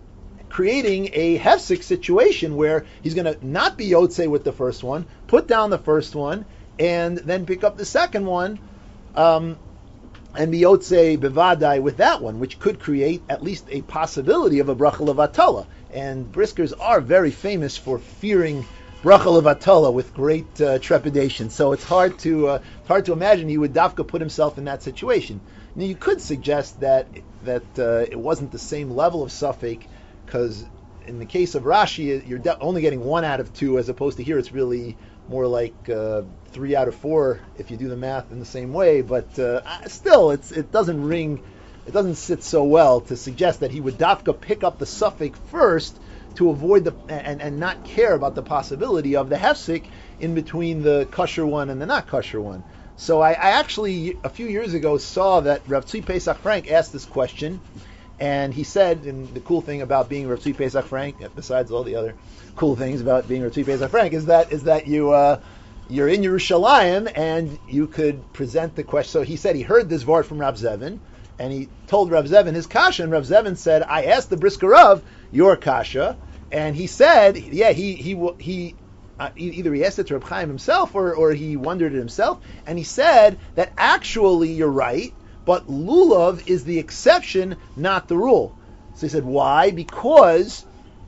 creating a hefsek situation where he's going to not be Yotze with the first one, put down the first one, and then pick up the second one, um, and be Yotze bevadai with that one, which could create at least a possibility of a bracha levatala. And briskers are very famous for fearing bracha levatala with great uh, trepidation. So it's hard to uh, hard to imagine he would dafka put himself in that situation. Now you could suggest that that uh, it wasn't the same level of suffix, because in the case of Rashi, you're de- only getting one out of two, as opposed to here it's really more like uh, three out of four if you do the math in the same way. But uh, still, it's it doesn't ring, it doesn't sit so well to suggest that he would dafka pick up the suffix first to avoid the and, and not care about the possibility of the hefsek in between the kosher one and the not kosher one. So I, I actually a few years ago saw that Rav Tzvi Pesach Frank asked this question, and he said, and the cool thing about being Rav Tzvi Pesach Frank, besides all the other cool things about being Rav Tzvi Pesach Frank, is that is that you uh, you're in Yerushalayim and you could present the question. So he said he heard this word from Rav Zevin, and he told Rav Zevin his kasha, and Rav Zevin said, I asked the brisker Rav your kasha, and he said, yeah, he he he. Uh, either he asked it to Reb Chaim himself, or, or he wondered it himself, and he said that actually you're right, but lulav is the exception, not the rule. So he said, why? Because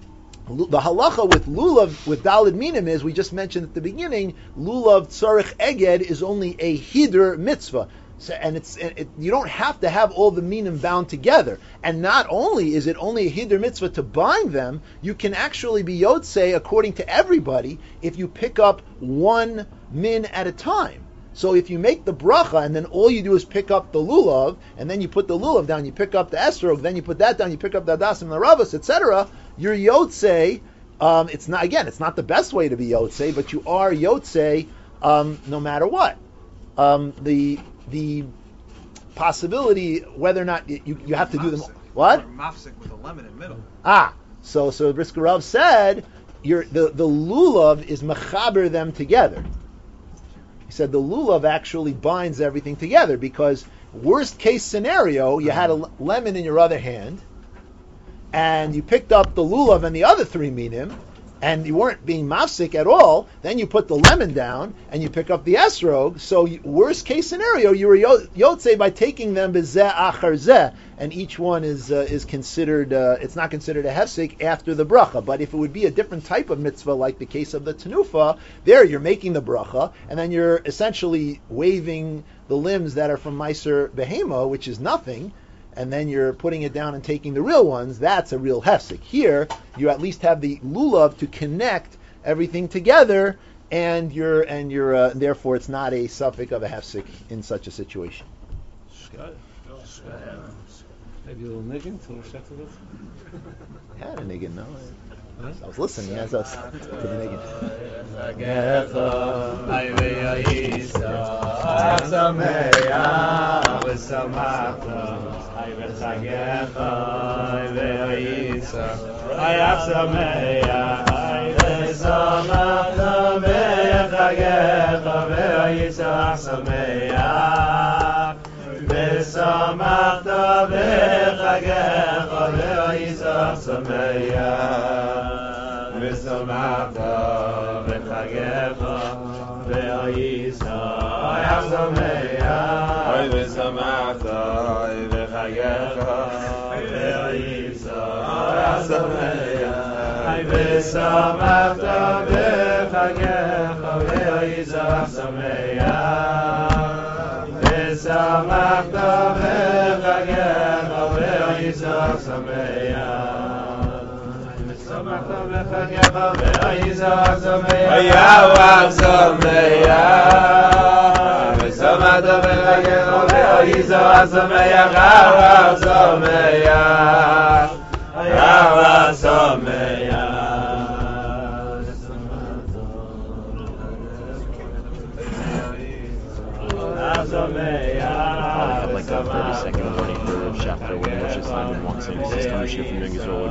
the halacha with lulav, with dalid minim, is, we just mentioned at the beginning, lulav tzarich eged is only a hidur mitzvah. So, and it's it, you don't have to have all the minim bound together. And not only is it only a hidur mitzvah to bind them, you can actually be yotze according to everybody if you pick up one min at a time. So if you make the bracha and then all you do is pick up the lulav, and then you put the lulav down, you pick up the esrog, then you put that down, you pick up the adasim, the ravas, et cetera, you're yotze. Um, it's not again, it's not the best way to be yotze, but you are yotze um, no matter what. Um, the the possibility whether or not you, you have to do them. What? Mafsik with a lemon in the middle. Ah, so so Brisker Rav said you're, the the lulav is mechaber them together. He said the lulav actually binds everything together, because worst case scenario, you had a lemon in your other hand, and you picked up the lulav and the other three minim, and you weren't being mafsik at all, then you put the lemon down, and you pick up the esrog, so you, worst case scenario, you were yotze by taking them bezeh achar zeh, and each one is uh, is considered, uh, it's not considered a hefsek after the bracha. But if it would be a different type of mitzvah, like the case of the tenufa, there you're making the bracha, and then you're essentially waving the limbs that are from Meiser Behema, which is nothing, and then you're putting it down and taking the real ones. That's a real hefsek. Here, you at least have the lulav to connect everything together, and you're and you're uh, therefore it's not a suffix of a hefsek in such a situation. Maybe a little niggin to the shech of this. I had a niggin, no. I, I was listening as I was to the niggin. ושמחת בחגיך וישמח שמח ושמחת בחגיך וישמח שמח ושמחת בחגיך וישמח שמח ושמחת בחגיך וישמח שמח ושמחת בחגיך וישמח שמח ושמחת בחגיך וישמח שמח וישמח שמח ושמחת בחגיך וישמח שמח וישמח שמח I have like a thirty second warning for Shafter when Moshe Simon walks in and says, "Come share from Young Israel."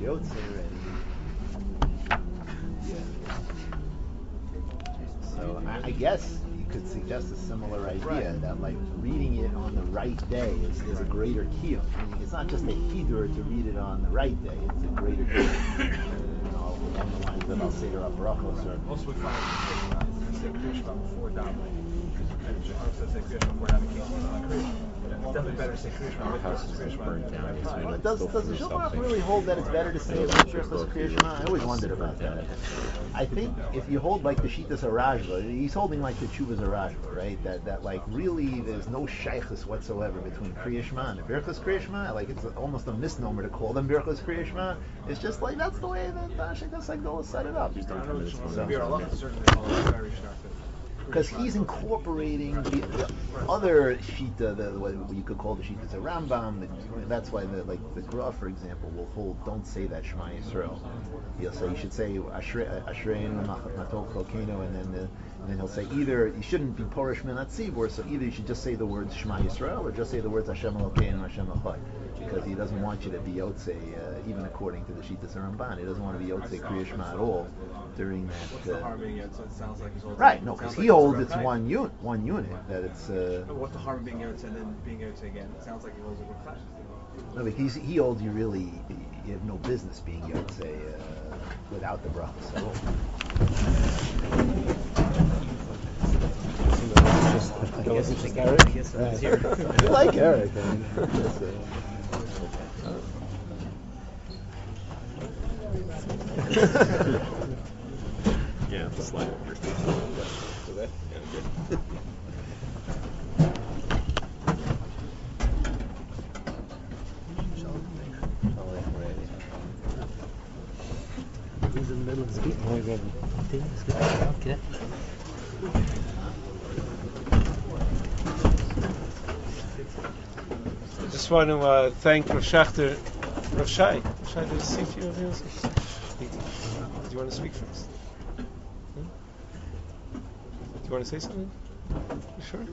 Yotze already. Yeah. So I, I guess you could suggest a similar idea Right. that like reading it on the right day is, is a greater kiyum. Meaning it's not just a hidur to read it on the right day; it's a greater kiyum. You know, along the lines of Al Seder HaBarachos or Also, we find that it's say Kriya Shema before davening. And it's hard to say Kriya Shema before davening. It's not Kriya. It's definitely better to say Kriya Shema Our with house versus is Kriya Shema burnt at the down. right He's time. gonna does go does through the Shulchan something. really hold that it's better to say it with Birchas Kriya Shema? I always wondered about that. I think if you hold like the Shitas Arashba, he's holding like the Chuvas Arashba, right? That that like really there's no shaykhus whatsoever between Kriya Shema and the Birchas Kriya Shema. Like it's almost a misnomer to call them Birchas Kriya Shema. It's just like that's the way that uh, Shitas Agdola set it up. Just I don't know come to it's this one one. of the certainly all is very sharp. Because he's incorporating the, the other shita, the, what you could call the shita, the Rambam. The, that's why the like the Gra, for example, will hold. Don't say that Shema Yisrael. He'll say you should say Ashreinu Matol Cholkeinu, and then the, and then he'll say either you shouldn't be Porish Minat Tzibur, so either you should just say the words Shema Yisrael or just say the words Hashem Elokeinu Hashem Echad, because he doesn't want you to be Yotze, uh, even according to the Shitas Ramban. He doesn't want to be Yotze Kriya Shema at all during that. What's the Uh, harm being Yotze? It sounds like he's holding. right, no, it because sounds he like holds it's it's Rav one unit, one unit that it's. Uh, Chaim. What's the harm being Yotze and then being Yotze again? It sounds like he holds it with Chaim. no, but he's, he holds you really. You have no business being Yotze uh, without the brachas at all. That wasn't just Eric? You like Eric? I mean, it's, uh, Yeah, the slide over. So that, yeah, good. He's in the middle of speaking. Oh, good. Okay. I just want to uh, thank Rav Schachter. Rav Shai. Rav Shai, did I speak to you? Rav Yosef? Do you want to speak first? Hmm? Do you want to say something? You sure?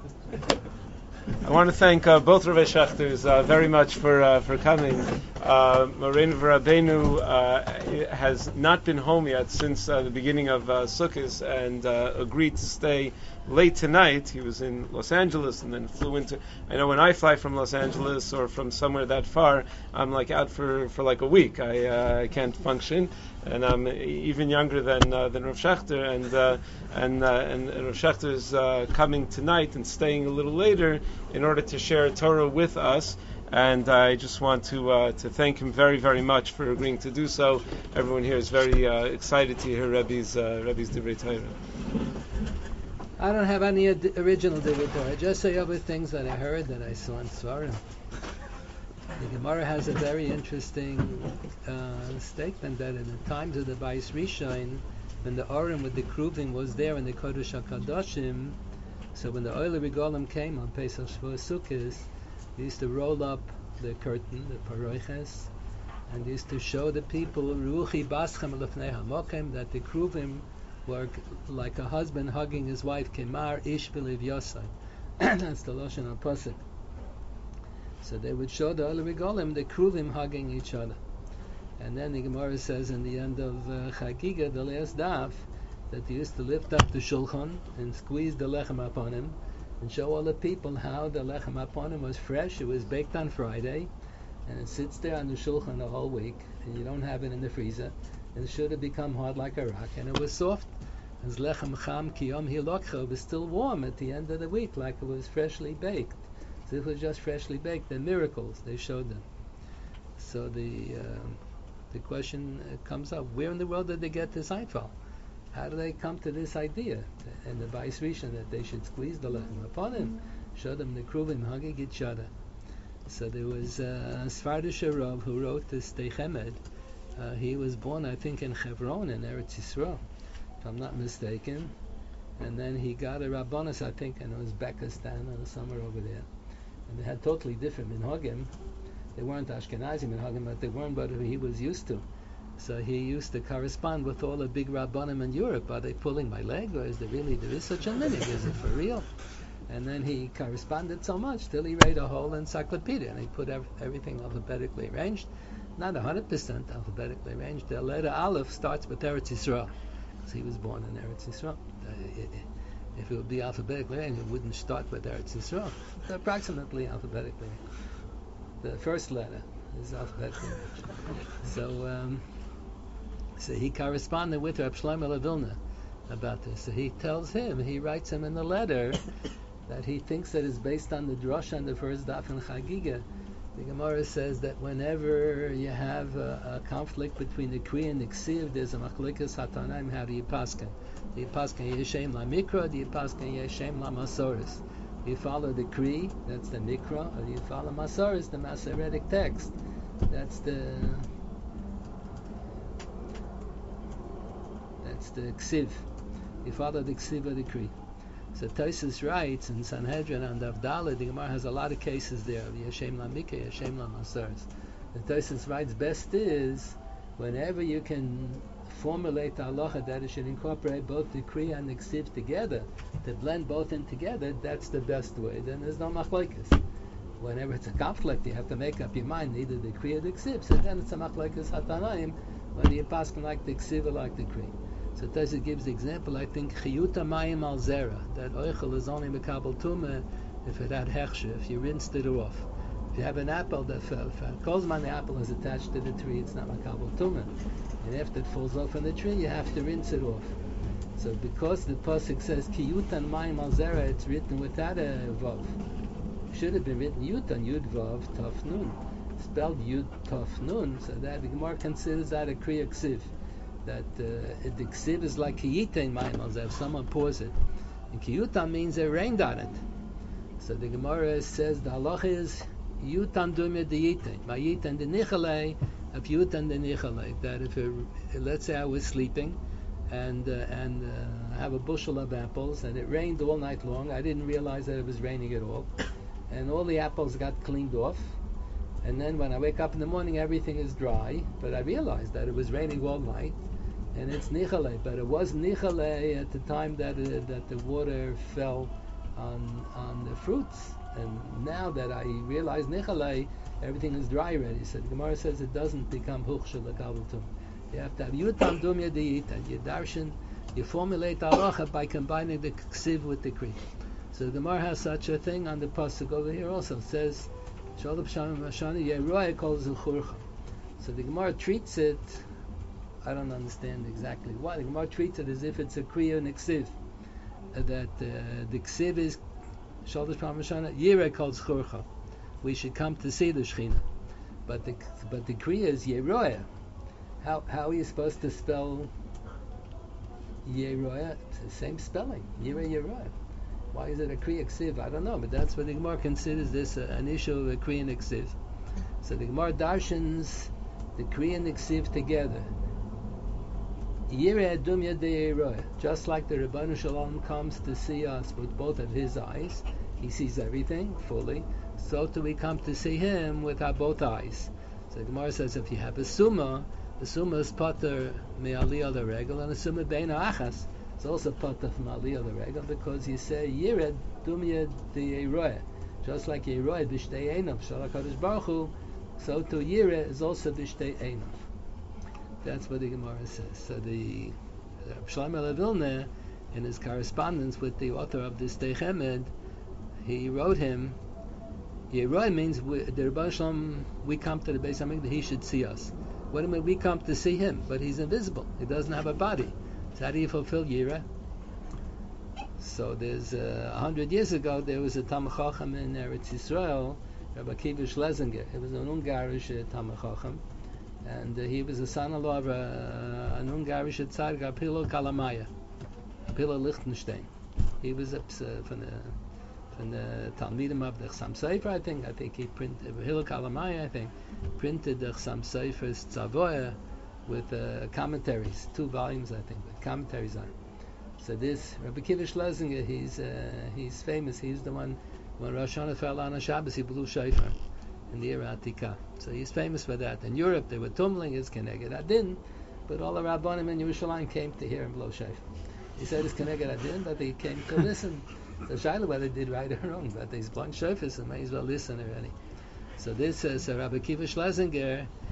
I want to thank uh, both Rav Schachters uh, very much for uh, for coming. Uh, Moreinu Rabbeinu uh, has not been home yet since uh, the beginning of uh, Sukkot and uh, agreed to stay late tonight. He was in Los Angeles and then flew into. I know when I fly from Los Angeles or from somewhere that far, I'm like out for, for like a week. I uh, I can't function, and I'm even younger than uh, than Rav Schachter, and uh, and uh, and Rav Schachter is uh, coming tonight and staying a little later in order to share Torah with us. And I just want to uh, to thank him very, very much for agreeing to do so. Everyone here is very uh, excited to hear Rebbe's uh, Rebbe's Divrei Torah. I don't have any ad- original Divrei Torah. I just say other things that I heard that I saw in Svarim. The Gemara has a very interesting uh, statement that in the times of the Bais Rishon, when the Orim with the Kruvim was there in the Kodesh HaKadoshim, so when the Oile Regalim came on Pesach Shavuos Sukkot, they used to roll up the curtain, the paroiches, and they used to show the people Ruchi Baschem Lefnei HaMokem, that the Kruvim were like a husband hugging his wife, Kemar Ish B'Liv Yosai. That's the Lashon HaPasuk. So they would show the Oile Regalim, the Kruvim hugging each other. And then the Gemara says in the end of uh, Chagiga, the last daf, that they used to lift up the shulchan and squeeze the lechem upon him and show all the people how the lechem upon him was fresh. It was baked on Friday, and it sits there on the shulchan the whole week, and you don't have it in the freezer. And it should have become hard like a rock, and it was soft. As lechem cham kiyom hilokcha, it was still warm at the end of the week, like it was freshly baked. So it was just freshly baked. The miracles they showed them. So the uh, the question comes up: where in the world did they get this Eifel? How do they come to this idea? And the Bais Rishon that they should squeeze the lechem upon him, show them the kruvim hugging each other. So there was a Svardish Rav who wrote this Teichemed. Uh, he was born, I think, in Hebron in Eretz Yisrael, if I'm not mistaken. And then he got a Rabbanus, I think, and it was Bekistan or somewhere over there. And they had totally different minhagim. They weren't Ashkenazi minhagim, but they weren't what he was used to. So he used to correspond with all the big rabbanim in Europe. Are they pulling my leg, or is there really there is such a minhag? Is it for real? And then he corresponded so much till he wrote a whole encyclopedia, and he put ev- everything alphabetically arranged. not one hundred percent alphabetically arranged. The letter Aleph starts with Eretz Yisrael, because he was born in Eretz Yisrael. Uh, it, if it would be alphabetically arranged, it wouldn't start with Eretz Yisrael. Approximately alphabetically. The first letter is alphabetically arranged. So, um, so he corresponded with Reb Shlomo Vilna about this. So he tells him, he writes him in the letter that he thinks that it's based on the drasha on the first daf in Chagiga. The Gemara says that whenever you have a, a conflict between the Kri and the Ksiv, there's a machlikas hatanaim, how do you paskin? Do you paskin Yeshem la Mikra, do you paskin Yeshem la Masoris? Do you follow the Kri, that's the Mikra, or do you follow Masoris, the Masoretic text? That's the that's the Ksiv. You follow the Ksiv or the Kri. So Tosfos writes in Sanhedrin and Avdala, the Gemara has a lot of cases there of Yeshem la Mikra, Yeshem la Masoris. And Tosfos writes, best is whenever you can formulate the halacha that it should incorporate both the Kriya and the Ksiv together, to blend both in together, that's the best way. Then there's no machlokes. Whenever it's a conflict, you have to make up your mind, either the Kriya or the Ksiv. So then it's a machlokes hatanaim, whether you pass like the Ksiv or like the Kriya. So Tosfos gives the example, I think, Chiyuta Mayim al Zera, that oichel is only mekabel tumah if it had hechsher, if you rinsed it off. If you have an apple that fell, if Kozman the apple is attached to the tree, it's not mekabel tumah. And after it falls off from the tree, you have to rinse it off. So because the pasuk says Kiyutan Mayim al Zera, it's written without a vav. It should have been written Yutan Yud Vav Taf Nun, spelled Yud Taf Nun. So that the Gemara considers that a kriya ksiv. That uh, the ksiv is like kiyita in Mayim al Zera, if someone pours it. And kiyutan means it rained on it. So the Gemara says the halacha is yutan dumya deyita, mayitan de nichalei, of yutan de nichalei. That if it, let's say I was sleeping and uh, and uh, I have a bushel of apples and it rained all night long, I didn't realize that it was raining at all, and all the apples got cleaned off. And then when I wake up in the morning, everything is dry, but I realized that it was raining all night. And it's nichalei, but it was nichalei at the time that it, that the water fell on on the fruits. And now that I realize nichalei, everything is dry already. So the Gemara says it doesn't become huchshel l'gabaltum. You have to have yutam dumya deyita. You darshan, you formulate halacha by combining the ksiv with the kri. So the Gemara has such a thing on the pasuk over here also. It says, Shalom Shalom Mashani Yeruah calls zuchurcha. So the Gemara treats it. I don't understand exactly why. The Gemara treats it as if it's a kriya and a ksiv. Uh, that uh, the ksiv is Shalom Mashana Yeruah calls churcha. We should come to see the Shechina. But the but the kriya is Yeruah. How how are you supposed to spell Yeruah? It's the same spelling. Yeruah Yeruah. Why is it a kriya ksiv? I don't know, but that's what the Gemara considers this uh, an issue of a kriya and a ksiv. So the Gemara darshans the kriya and the ksiv together. Yireh dumya de'eroeh. Just like the Ribbon Shalom comes to see us with both of his eyes, he sees everything fully. So do we come to see him with our both eyes. So the Gemara says if you have a summa, the summa is pater me'aliyah l'regel, and a summa beina achas. It's also pater from aliyah l'regel because you say Yireh dumya de'eroeh. Just like Yeroeh b'shtei einav shalach HaKadosh Baruch Hu, so to Yireh is also b'shtei einav. That's what the Gemara says. So the uh, Shlomo Vilna, in his correspondence with the author of this Teich Emed, he wrote him, Yeroeh means we, the Rebbe Shalom, we come to the Beis Hamikdash that he should see us. What do you mean we come to see him? But he's invisible. He doesn't have a body. So how do you fulfill Yeroeh? So there's a uh, hundred years ago there was a Talmid Chacham in Eretz Yisrael, Rabbi Akiva Schlesinger. He was an Ungarish uh, Talmid Chacham. And uh, he was the son-in-law of uh, an Ungarish tzaddik, Pilo Kalamaya, Pilo Lichtenstein. He was uh, from the from the Talmidim of the Chassam Sofer, I think. I think he printed Pilo Kalamaya. I think printed the Chassam Sofer's Tzavoya with uh, commentaries, two volumes, I think, with commentaries on it. So this Rabbi Akiva Schlesinger, he's uh, he's famous. He's the one when Rosh Hashanah fell on a Shabbos, he blew shofar in the era Atika. So he's famous for that. In Europe, they were tumbling his Keneged Adin, but all the Rabbanim in Yerushalayim came to hear him blow shofar. He said it's Keneged Adin, but they came to listen. So Shaila, whether they did right or wrong, but they's blown shofar, so may as well listen already. So this is uh, Rabbi Akiva Schlesinger.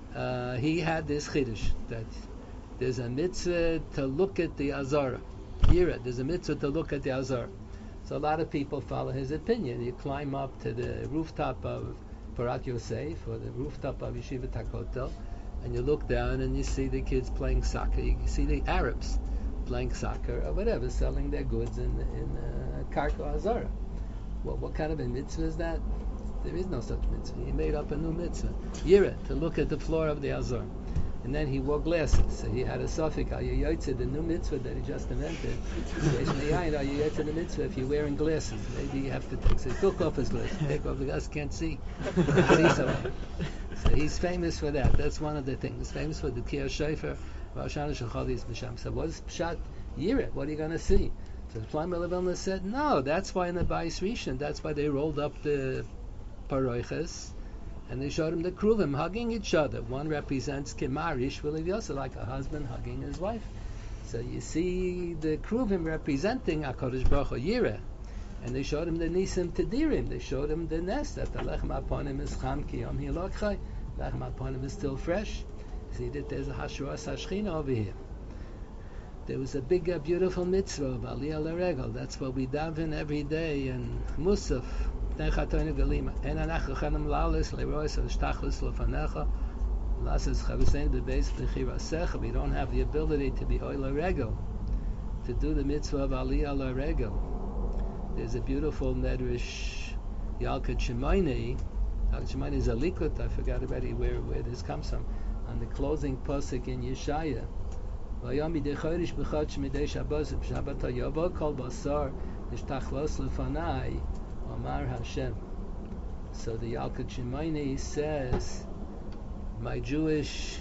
uh, he had this chiddush that there's a mitzvah to look at the Azara. Yira, there's a mitzvah to look at the Azara. So a lot of people follow his opinion. You climb up to the rooftop of Parat Yosef or the rooftop of Yeshivat HaKotel, and you look down and you see the kids playing soccer. You see the Arabs playing soccer or whatever, selling their goods in in uh, Karka Azara. Well, what kind of a mitzvah is that? There is no such mitzvah. He made up a new mitzvah. Yira, to look at the floor of the Azara. And then he wore glasses. So he had a suffix, are you yotze, the new mitzvah that he just invented. Are you yotze the mitzvah if you're wearing glasses? Maybe you have to take, so he took off his glasses. Take off the glasses, can't see. Can't see so well. So he's famous for that. That's one of the things. He's famous for the Kiyah Shofar, Rosh Hashanah Shechadis B'Sham. So what's Pshat Yira? What are you going to see? So the Plum Vilna said, no, that's why in the Bais Rishon, that's why they rolled up the Paroiches, and they showed him the Kruvim hugging each other. One represents Kimarish V'Levyasa, like a husband hugging his wife. So you see the Kruvim representing HaKadosh Baruch Hu Yireh. And they showed him the Nisim Tedirim. They showed him the nest, that the Lechem Aponim is Cham Ki Yom Hilokchai. Lechem Aponim is still fresh. See that there's a Hashras HaShechina over here. There was a big, uh, beautiful mitzvah of Aliyah L'Regel. That's what we daven every day. And Musaf, we don't have the ability to be Oila Regel, to do the mitzvah of Aliyah L'Regel. There's a beautiful Medrash, Yalkut Shemaini. Yalkut Shemaini is a likut, I forgot already where, where this comes from, on the closing pasuk in Yeshaya. Vayam midei chodesh b'chadsh midei Shabbos b'Shabbat yavo kol basar nishtachlos lefanai Amar Hashem. So the Yalkut Shemaini says, my Jewish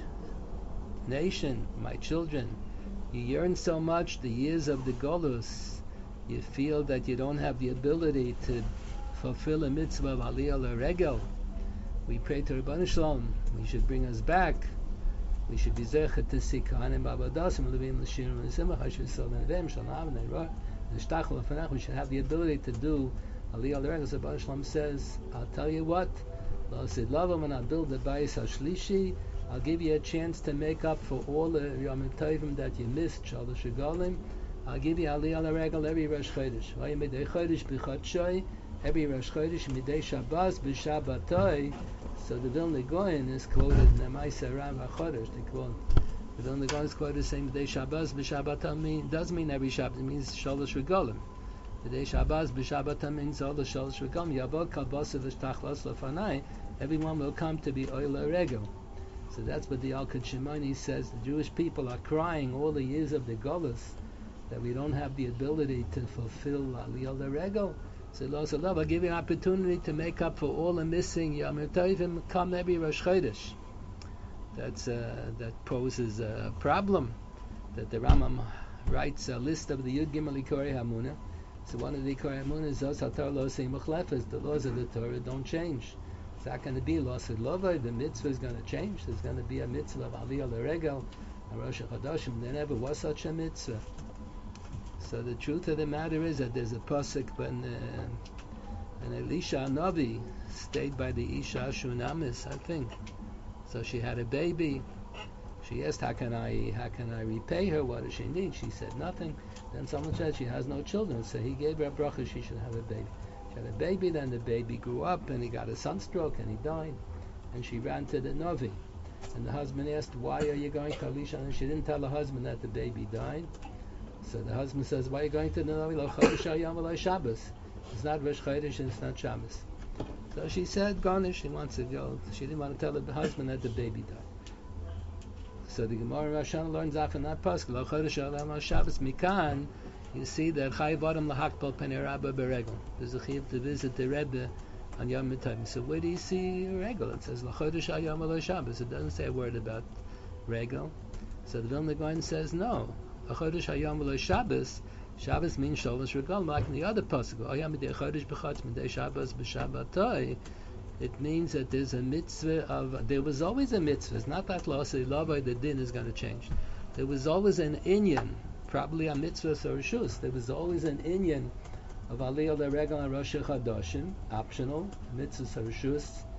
nation, my children, you yearn so much the years of the Golus, you feel that you don't have the ability to fulfill a mitzvah of Aliyah L'Regel. We pray to Rebbeinu Shalom, we should bring us back. We should be zechet to see Kohanim B'Avodasim, Levim L'Shirim L'Simach, Hashem Sol Nevim, Shalom Neirah, L'Shtach L'Fanach. We should have the ability to do Aliyah L'Regel. So Rebbeinu Shalom says, I'll tell you what, L'Osid Lavam, when I build the Bayis HaShlishi, I'll give you a chance to make up for all the Yom Tovim that you missed, Shalosh Regalim. I'll give you Aliyah L'Regel every Rosh Chodesh. Vayim Midei Chodesh B'Chodshoi, every Rosh Chodesh Midei Shabbos B'Shabbatoi. So the Vilna Gaon is quoted in the Ma'aser Rav HaChodesh. They quote the Vilna Gaon is quoted saying Midei Shabbos B'Shabbatoi mean doesn't mean every Shabbat. It means Shalosh Regalim. Midei Shabbos B'Shabbatoi means all the Shalosh Regalim. Yavod Kol Basar V'Shtachlos L'Fanai. Everyone will come to be Oila Regel. So that's what the Yalkut Shemaini says. The Jewish people are crying all the years of the Golus that we don't have the ability to fulfill Aliyah L'Regel. So Lo Salav, I'll give you an opportunity to make up for all the missing Yom Tovim. Come every Rosh Chodesh. That's uh, that poses a problem. That the Rambam writes a list of the Yud Gimel Ikorei Hamuna. So one of the Ikorei Hamuna is Zos HaTorah Lo Sei Muchlefes. The laws of the Torah don't change. It's not going to be Lo Sei Lovay. The mitzvah is going to change. There's going to be a mitzvah of Aliyah L'Regel, a Rosh Chodeshim. There never was such a mitzvah. So the truth of the matter is that there's a pasuk when uh, when Elisha Navi stayed by the Isha Shunamis, I think. So she had a baby. She asked, "How can I, how can I repay her? What does she need?" She said nothing. Then someone said she has no children, so he gave her a bracha. She should have a baby. She had a baby. Then the baby grew up, and he got a sunstroke, and he died. And she ran to the Navi, and the husband asked, "Why are you going to Elisha?" And she didn't tell the husband that the baby died. So the husband says, why are you going to the Navi? Lo Chodesh Hayom V'lo Shabbos. It's not Rosh Chodesh and it's not Shabbos. So she said, garnish, she wants to go. She didn't want to tell the husband that the baby died. So the Gemara Rosh Hashanah learns off in that pasuk, Lo Chodesh Hayom V'lo Shabbos. Mikan, you see that Chayiv Adam L'Hakpal Penei Rabba Beregel. There's a Chayiv to visit the Rebbe on Yom Tovim. So where do you see Regel? It says Lo Chodesh Hayom V'lo Shabbos. It doesn't say a word about Regel. So the Vilna Gaon says no. Chodesh Hayom V'lo Shabbos. Shabbos means Shalosh Regalim, like in the other pasuk. Oyam Midei Chodesh B'Chodsh Midei Shabbos B'Shabbatoi. It means that there's a mitzvah of. There was always a mitzvah. It's not that Lo Sei Lovay the din is going to change. There was always an inyan, probably a mitzvah or reshus. There was always an inyan of Aliyah L'Regel and Rosh Chodeshim, optional mitzvah or reshus,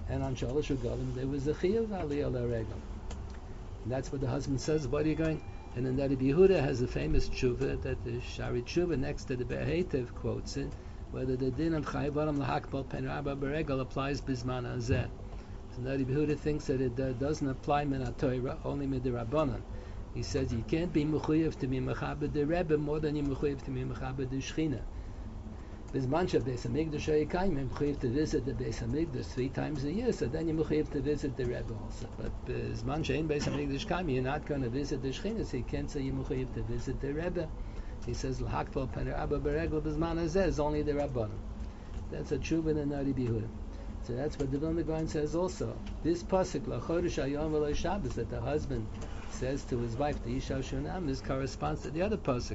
and on Shalosh Regalim there was a Chiyuv Aliyah L'Regel. And that's what the husband says. What are you going? And then that Rabbi Yehuda has a famous tshuva that the Shari Tshuva next to the Be'etev quotes it, whether the din of Chayiv Adam L'Hakbal Pen Rabba Beregel applies Bizman Azeh. So that Rabbi Yehuda thinks that it uh, doesn't apply Min HaTorah, only Min Rabbanan. He says you can't be mechuyev to be mechaber the Rebbe more than you mechuyev to be mechaber the Shechina. Bizman Shel Beis Hamikdash Hayikayim, you're mechuyev to visit the Beis Hamikdash three times a year, so then you're mechuyev to visit the Rebbe also. But Bizman Shein Beis Hamikdash Kayim, you're not going to visit the Shechina, so you can't say you're mechuyev to visit the Rebbe. He says l'hakpal pen Rabba beregel bizman hazeh is only the Rabbanim. That's a tshuva in Rabbi Yehuda. So that's what the Vilna Gaon says also. This pasuk lachodesh hayom v'lo Shabbos that the husband says to his wife, the Isha Shunam, this corresponds to the other pasuk.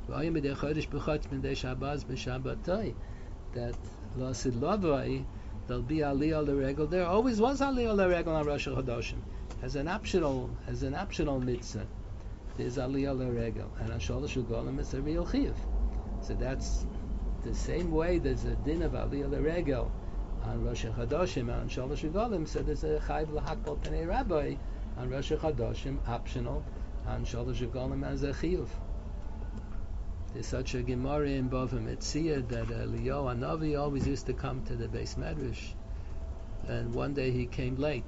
That Lasid Lavai, there'll be Aliyah L'Regel. There always was Aliyah L'Regel on Rosh Chodashim. As an optional, as an optional mitzvah, there's Aliyah L'Regel. And on Shalosh Regalim it's a real chiyuv. So that's the same way there's a din of Aliyah L'Regel on Rosh Chodashim and on Shalosh Regalim, so there's a Chayiv L'Hakbal Penei Rabbi on Rosh Chodashim, optional, on Shalosh Regalim as a chiyuv. There's such a Gemara in Bava Metzia that Eliyahu Hanavi always used to come to the Beis Medrash, and one day he came late.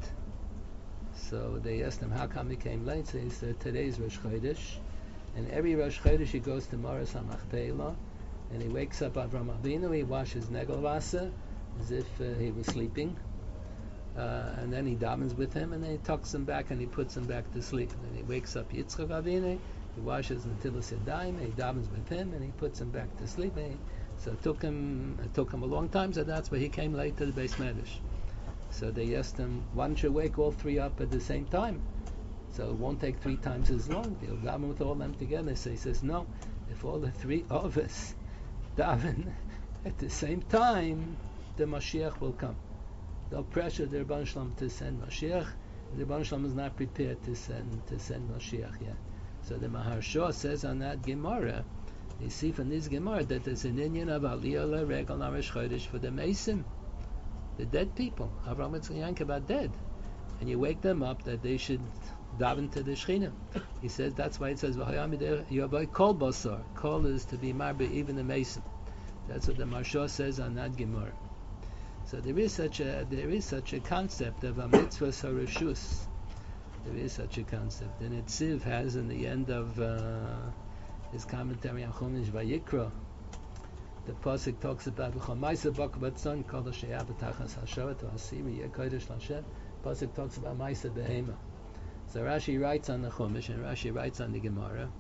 So they asked him, how come he came late? So he said, today's Rosh Chodesh, and every Rosh Chodesh he goes to Maras HaMachpelah, and he wakes up Avram Avinu, he washes Negel Vasa, as if uh, he was sleeping, uh, and then he davens with him, and then he tucks him back, and he puts him back to sleep. And then he wakes up Yitzchak Avinu, he washes Netilas Yadayim, he davens with him, and he puts him back to sleep. And he, so it took him it took him a long time. So that's why he came late to the Beis Medrash. So they asked him, why don't you wake all three up at the same time? So it won't take three times as long. You'll daven with all them together. So he says, no. If all the three of us daven at the same time, the Mashiach will come. They'll pressure the Rebbeinu Shalom to send Mashiach. The Rebbeinu Shalom is not prepared to send to send Mashiach yet. So the Maharsha says on that Gemara, you see from this Gemara that there's an Indian of Aliyah L'Regel Narish Chodesh for the Mason, the dead people. Avraham and Yaakov are dead, and you wake them up that they should daven to the Shechina. He says that's why it says Yavai Kol Basar. Kol is to be marbe even the Mason. That's what the Maharsha says on that Gemara. So there is such a there is such a concept of a mitzvah sarashus. There is such a concept, and Etziv has in the end of uh, his commentary on Chumash Vayikra, the pasuk talks about V'chamaisa b'kabatzon kol ha'sheyah b'tachas ha'shavat ha'asiri yekodesh l'Hashem. Pasuk talks about Maisa Behema. So Rashi writes on the Chumash and Rashi writes on the Gemara.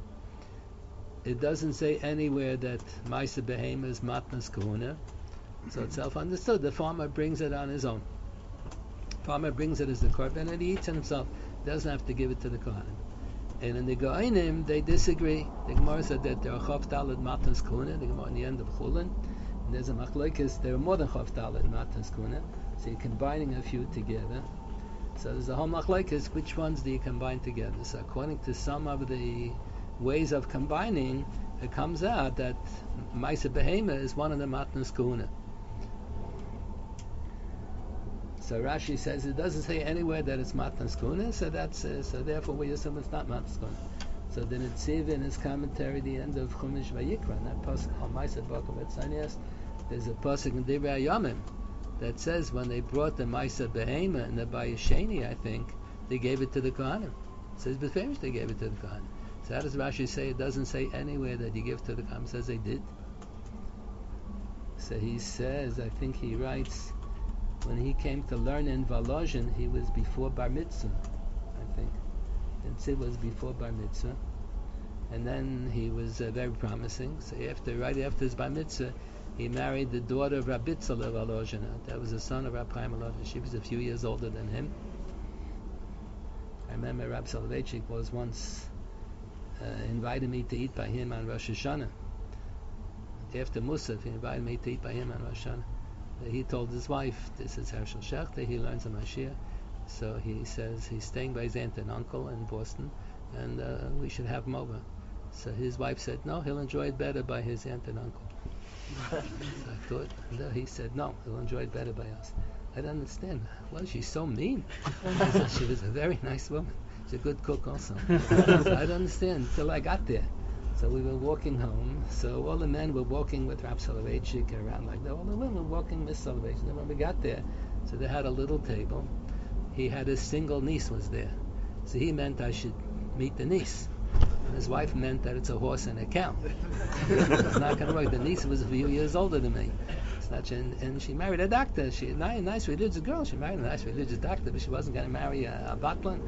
It doesn't say anywhere that Maisa Behema is matnas kahuna, so it's self-understood. The farmer brings it on his own. The farmer brings it as the korban and he eats it himself. Doesn't have to give it to the Kohanim. And in the Goinim, they disagree. The Gemara said that there are Chav Daled Matnas Kuna, the Gemara in the end of Chulin. And there's a Machlokes, there are more than Chav Daled Matnas Kuna. So you're combining a few together. So there's a whole Machlokes, which ones do you combine together? So according to some of the ways of combining, it comes out that Maisa Behema is one of the Matnas Kuna. So Rashi says it doesn't say anywhere that it's Matnas Kuna, so that's uh, so therefore we assume it's not Matnas Kuna. So then it's Tziv in his commentary, the end of Chumash Vayikra, and that pasuk on Maisa Bakavet Sanyas, there's a pasuk in Divrei Yamim that says when they brought the Maisa Behema and the Bayesheni, I think they gave it to the Kohanim. It says beferish they gave it to the Kohanim. So how does Rashi say it doesn't say anywhere that you give to the Kohanim? It says they did. So he says, I think he writes, when he came to learn in Volozhin, he was before Bar Mitzvah, I think. And Tziv was before Bar Mitzvah. And then he was uh, very promising. So after, right after his Bar Mitzvah, he married the daughter of Rabitzal of Volozhin. That was the son of Rab Chaim Volozhin. She was a few years older than him. I remember Rab Soloveitchik was once uh, invited me to eat by him on Rosh Hashanah. After Musaf, he invited me to eat by him on Rosh Hashanah. He told his wife, this is Hershel Shechter, he learns a Mashiach, so he says he's staying by his aunt and uncle in Boston, and uh, we should have him over. So his wife said, no, he'll enjoy it better by his aunt and uncle. So I thought, no, he said, no, he'll enjoy it better by us. I don't understand. Well, she's so mean. I said she was a very nice woman. She's a good cook also. So I don't understand until I got there. So we were walking home. So all the men were walking with Rab Soloveitchik around like that. All the women were walking with Soloveitchik. And when we got there, so they had a little table. He had his single niece was there. So he meant I should meet the niece. And his wife meant that it's a horse and a cow. It's not going to work. The niece was a few years older than me. It's and, and she married a doctor. She a nice, nice religious girl. She married a nice religious doctor, but she wasn't going to marry a, a Batlan.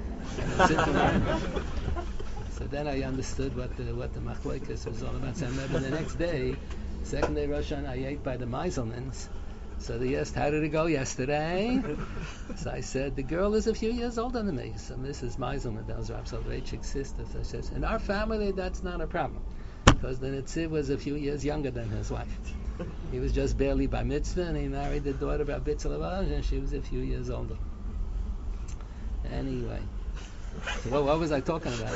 So then I understood what the what the machlokas was all about. So I remember the next day, second day Rosh Hashanah, I ate by the Meiselmans. So they asked, how did it go yesterday? So I said, the girl is a few years older than me. So Missus Meiselman, that was Rav Soloveitchik's sister. So she says, in our family, that's not a problem. Because the Netziv was a few years younger than his wife. He was just barely by mitzvah, and he married the daughter of Rav Bitzel, and she was a few years older. Anyway. So what, what was I talking about?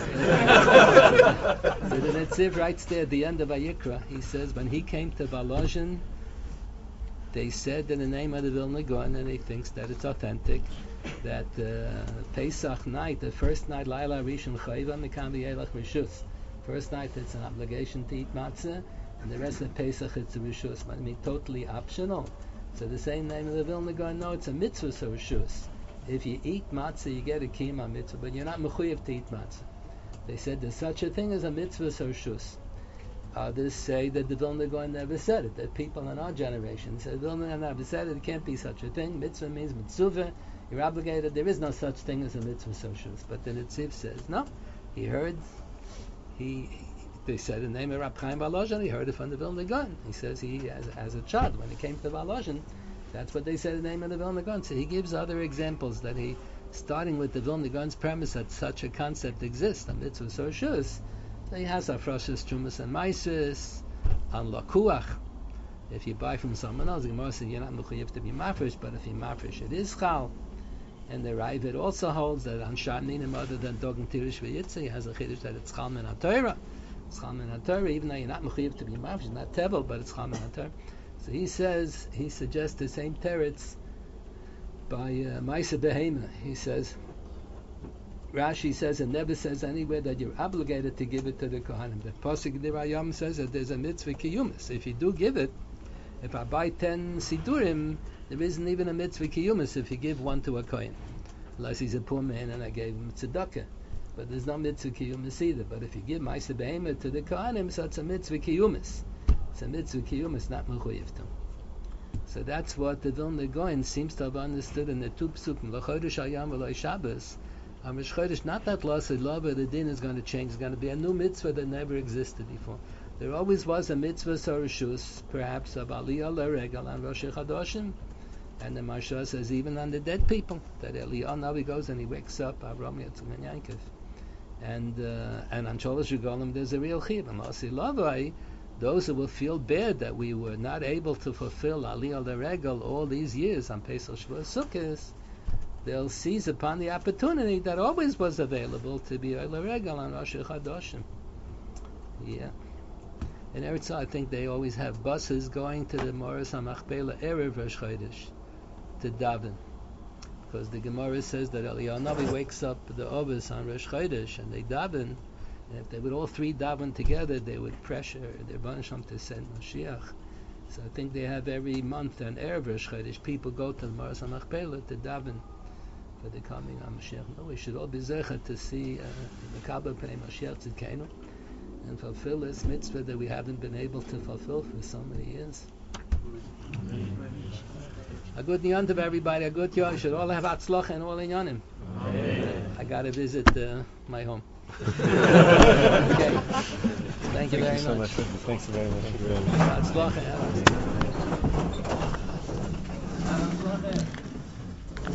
So the Netziv writes there at the end of Vayikra, he says, when he came to Volozhin, they said in the name of the Vilna Gaon, and he thinks that it's authentic, that uh, Pesach night, the first night, Laila Rishon Chayva, Mikam V'yelach Rishus. First night it's an obligation to eat matzah, and the rest of Pesach it's a Rishus. But I mean, totally optional. So the same name of the Vilna Gaon, no, it's a mitzvah, so Rishus. If you eat matzah, you get a kiyum mitzvah, but you're not mechuyev to eat matzah. They said there's such a thing as a mitzvah, so Rishus. Others say that the Vilna Gaon never said it, that people in our generation said the Vilna Gaon never said it, it can't be such a thing. Mitzvah means mitzvah, you're obligated, there is no such thing as a mitzvah socialist. But the Netziv says, no, he heard, he, they said the name of Rab Chaim Volozhin, he heard it from the Vilna Gaon. He says he, as, as a child, when he came to Volozhin, that's what they said the name of the Vilna Gaon. So he gives other examples that he, starting with the Vilna Gaon's premise that such a concept exists, a mitzvah socialist. So he has Afrashas, Trumas, and Maisis, on Lakuach. If you buy from someone else, the Gemara says you're not mechuyev to be mafresh, but if you mafresh, it is chal. And the Ravid also holds that on Sharninim, other than Dogen Tirish V'Yitze, he has a chiddush that it's chal min haTorah. It's chal min haTorah, even though you're not mechuyev to be mafresh, not tevel, but it's chal min haTorah. So he says, he suggests the same teretz by uh, Maisa Behema. He says, Rashi says it never says anywhere that you're obligated to give it to the Kohanim. The Pasuk Dirayam says that there's a mitzvah kiyumis. If you do give it, if I buy ten sidurim, there isn't even a mitzvah kiyumis if you give one to a Kohen. Unless he's a poor man and I gave him tzedakah. But there's no mitzvah kiyumis either. But if you give Ma'aseh Behemah to the Kohanim, so it's a mitzvah kiyumis. It's a mitzvah kiyumis, not mechuyev to. So that's what the Vilna Gaon seems to have understood in the two psukim. L'chodesh hayam v'lo Shabbos. Amish Chodesh, not that Lassid Lava, the din is going to change. It's going to be a new mitzvah that never existed before. There always was a mitzvah Sorashus, perhaps of Aliyah L'Regal on Rosh Chodoshim, and the Marsha says even on the dead people, that Eliyahu now he goes and he wakes up, Avram Yitzchak and Yankov. And, uh, and on Sholosh Regalim there's a real chiv. And Lassid Lava, those who will feel bad that we were not able to fulfill Aliyah L'Regal all these years on Pesach Shavuot Sukkot, they'll seize upon the opportunity that always was available to be Oila Regal on Rosh Chodoshim. Yeah. In Eretz, I think they always have buses going to the Moras HaMachpelah Erev Rosh Chodesh to daven. Because the Gemara says that Eliyahu Navi wakes up the Ovis on Rosh Chodesh and they daven, and if they would all three daven together, they would pressure their Banasham to send Mashiach. So I think they have every month an Erev Rosh Chodesh, people go to the Moras HaMachpelah to daven for the coming of Mashiach. No, we should all be zecher to see the Kabbah Pnei Mashiach Tzidkenu and fulfill this mitzvah that we haven't been able to fulfill for so many years. Amen. A good niyant of everybody, a good year. You should all have atzlach and all inyanim. I got to visit uh, my home. Okay. Thank you Thank very you so much. much. Thanks very much. Atzlach.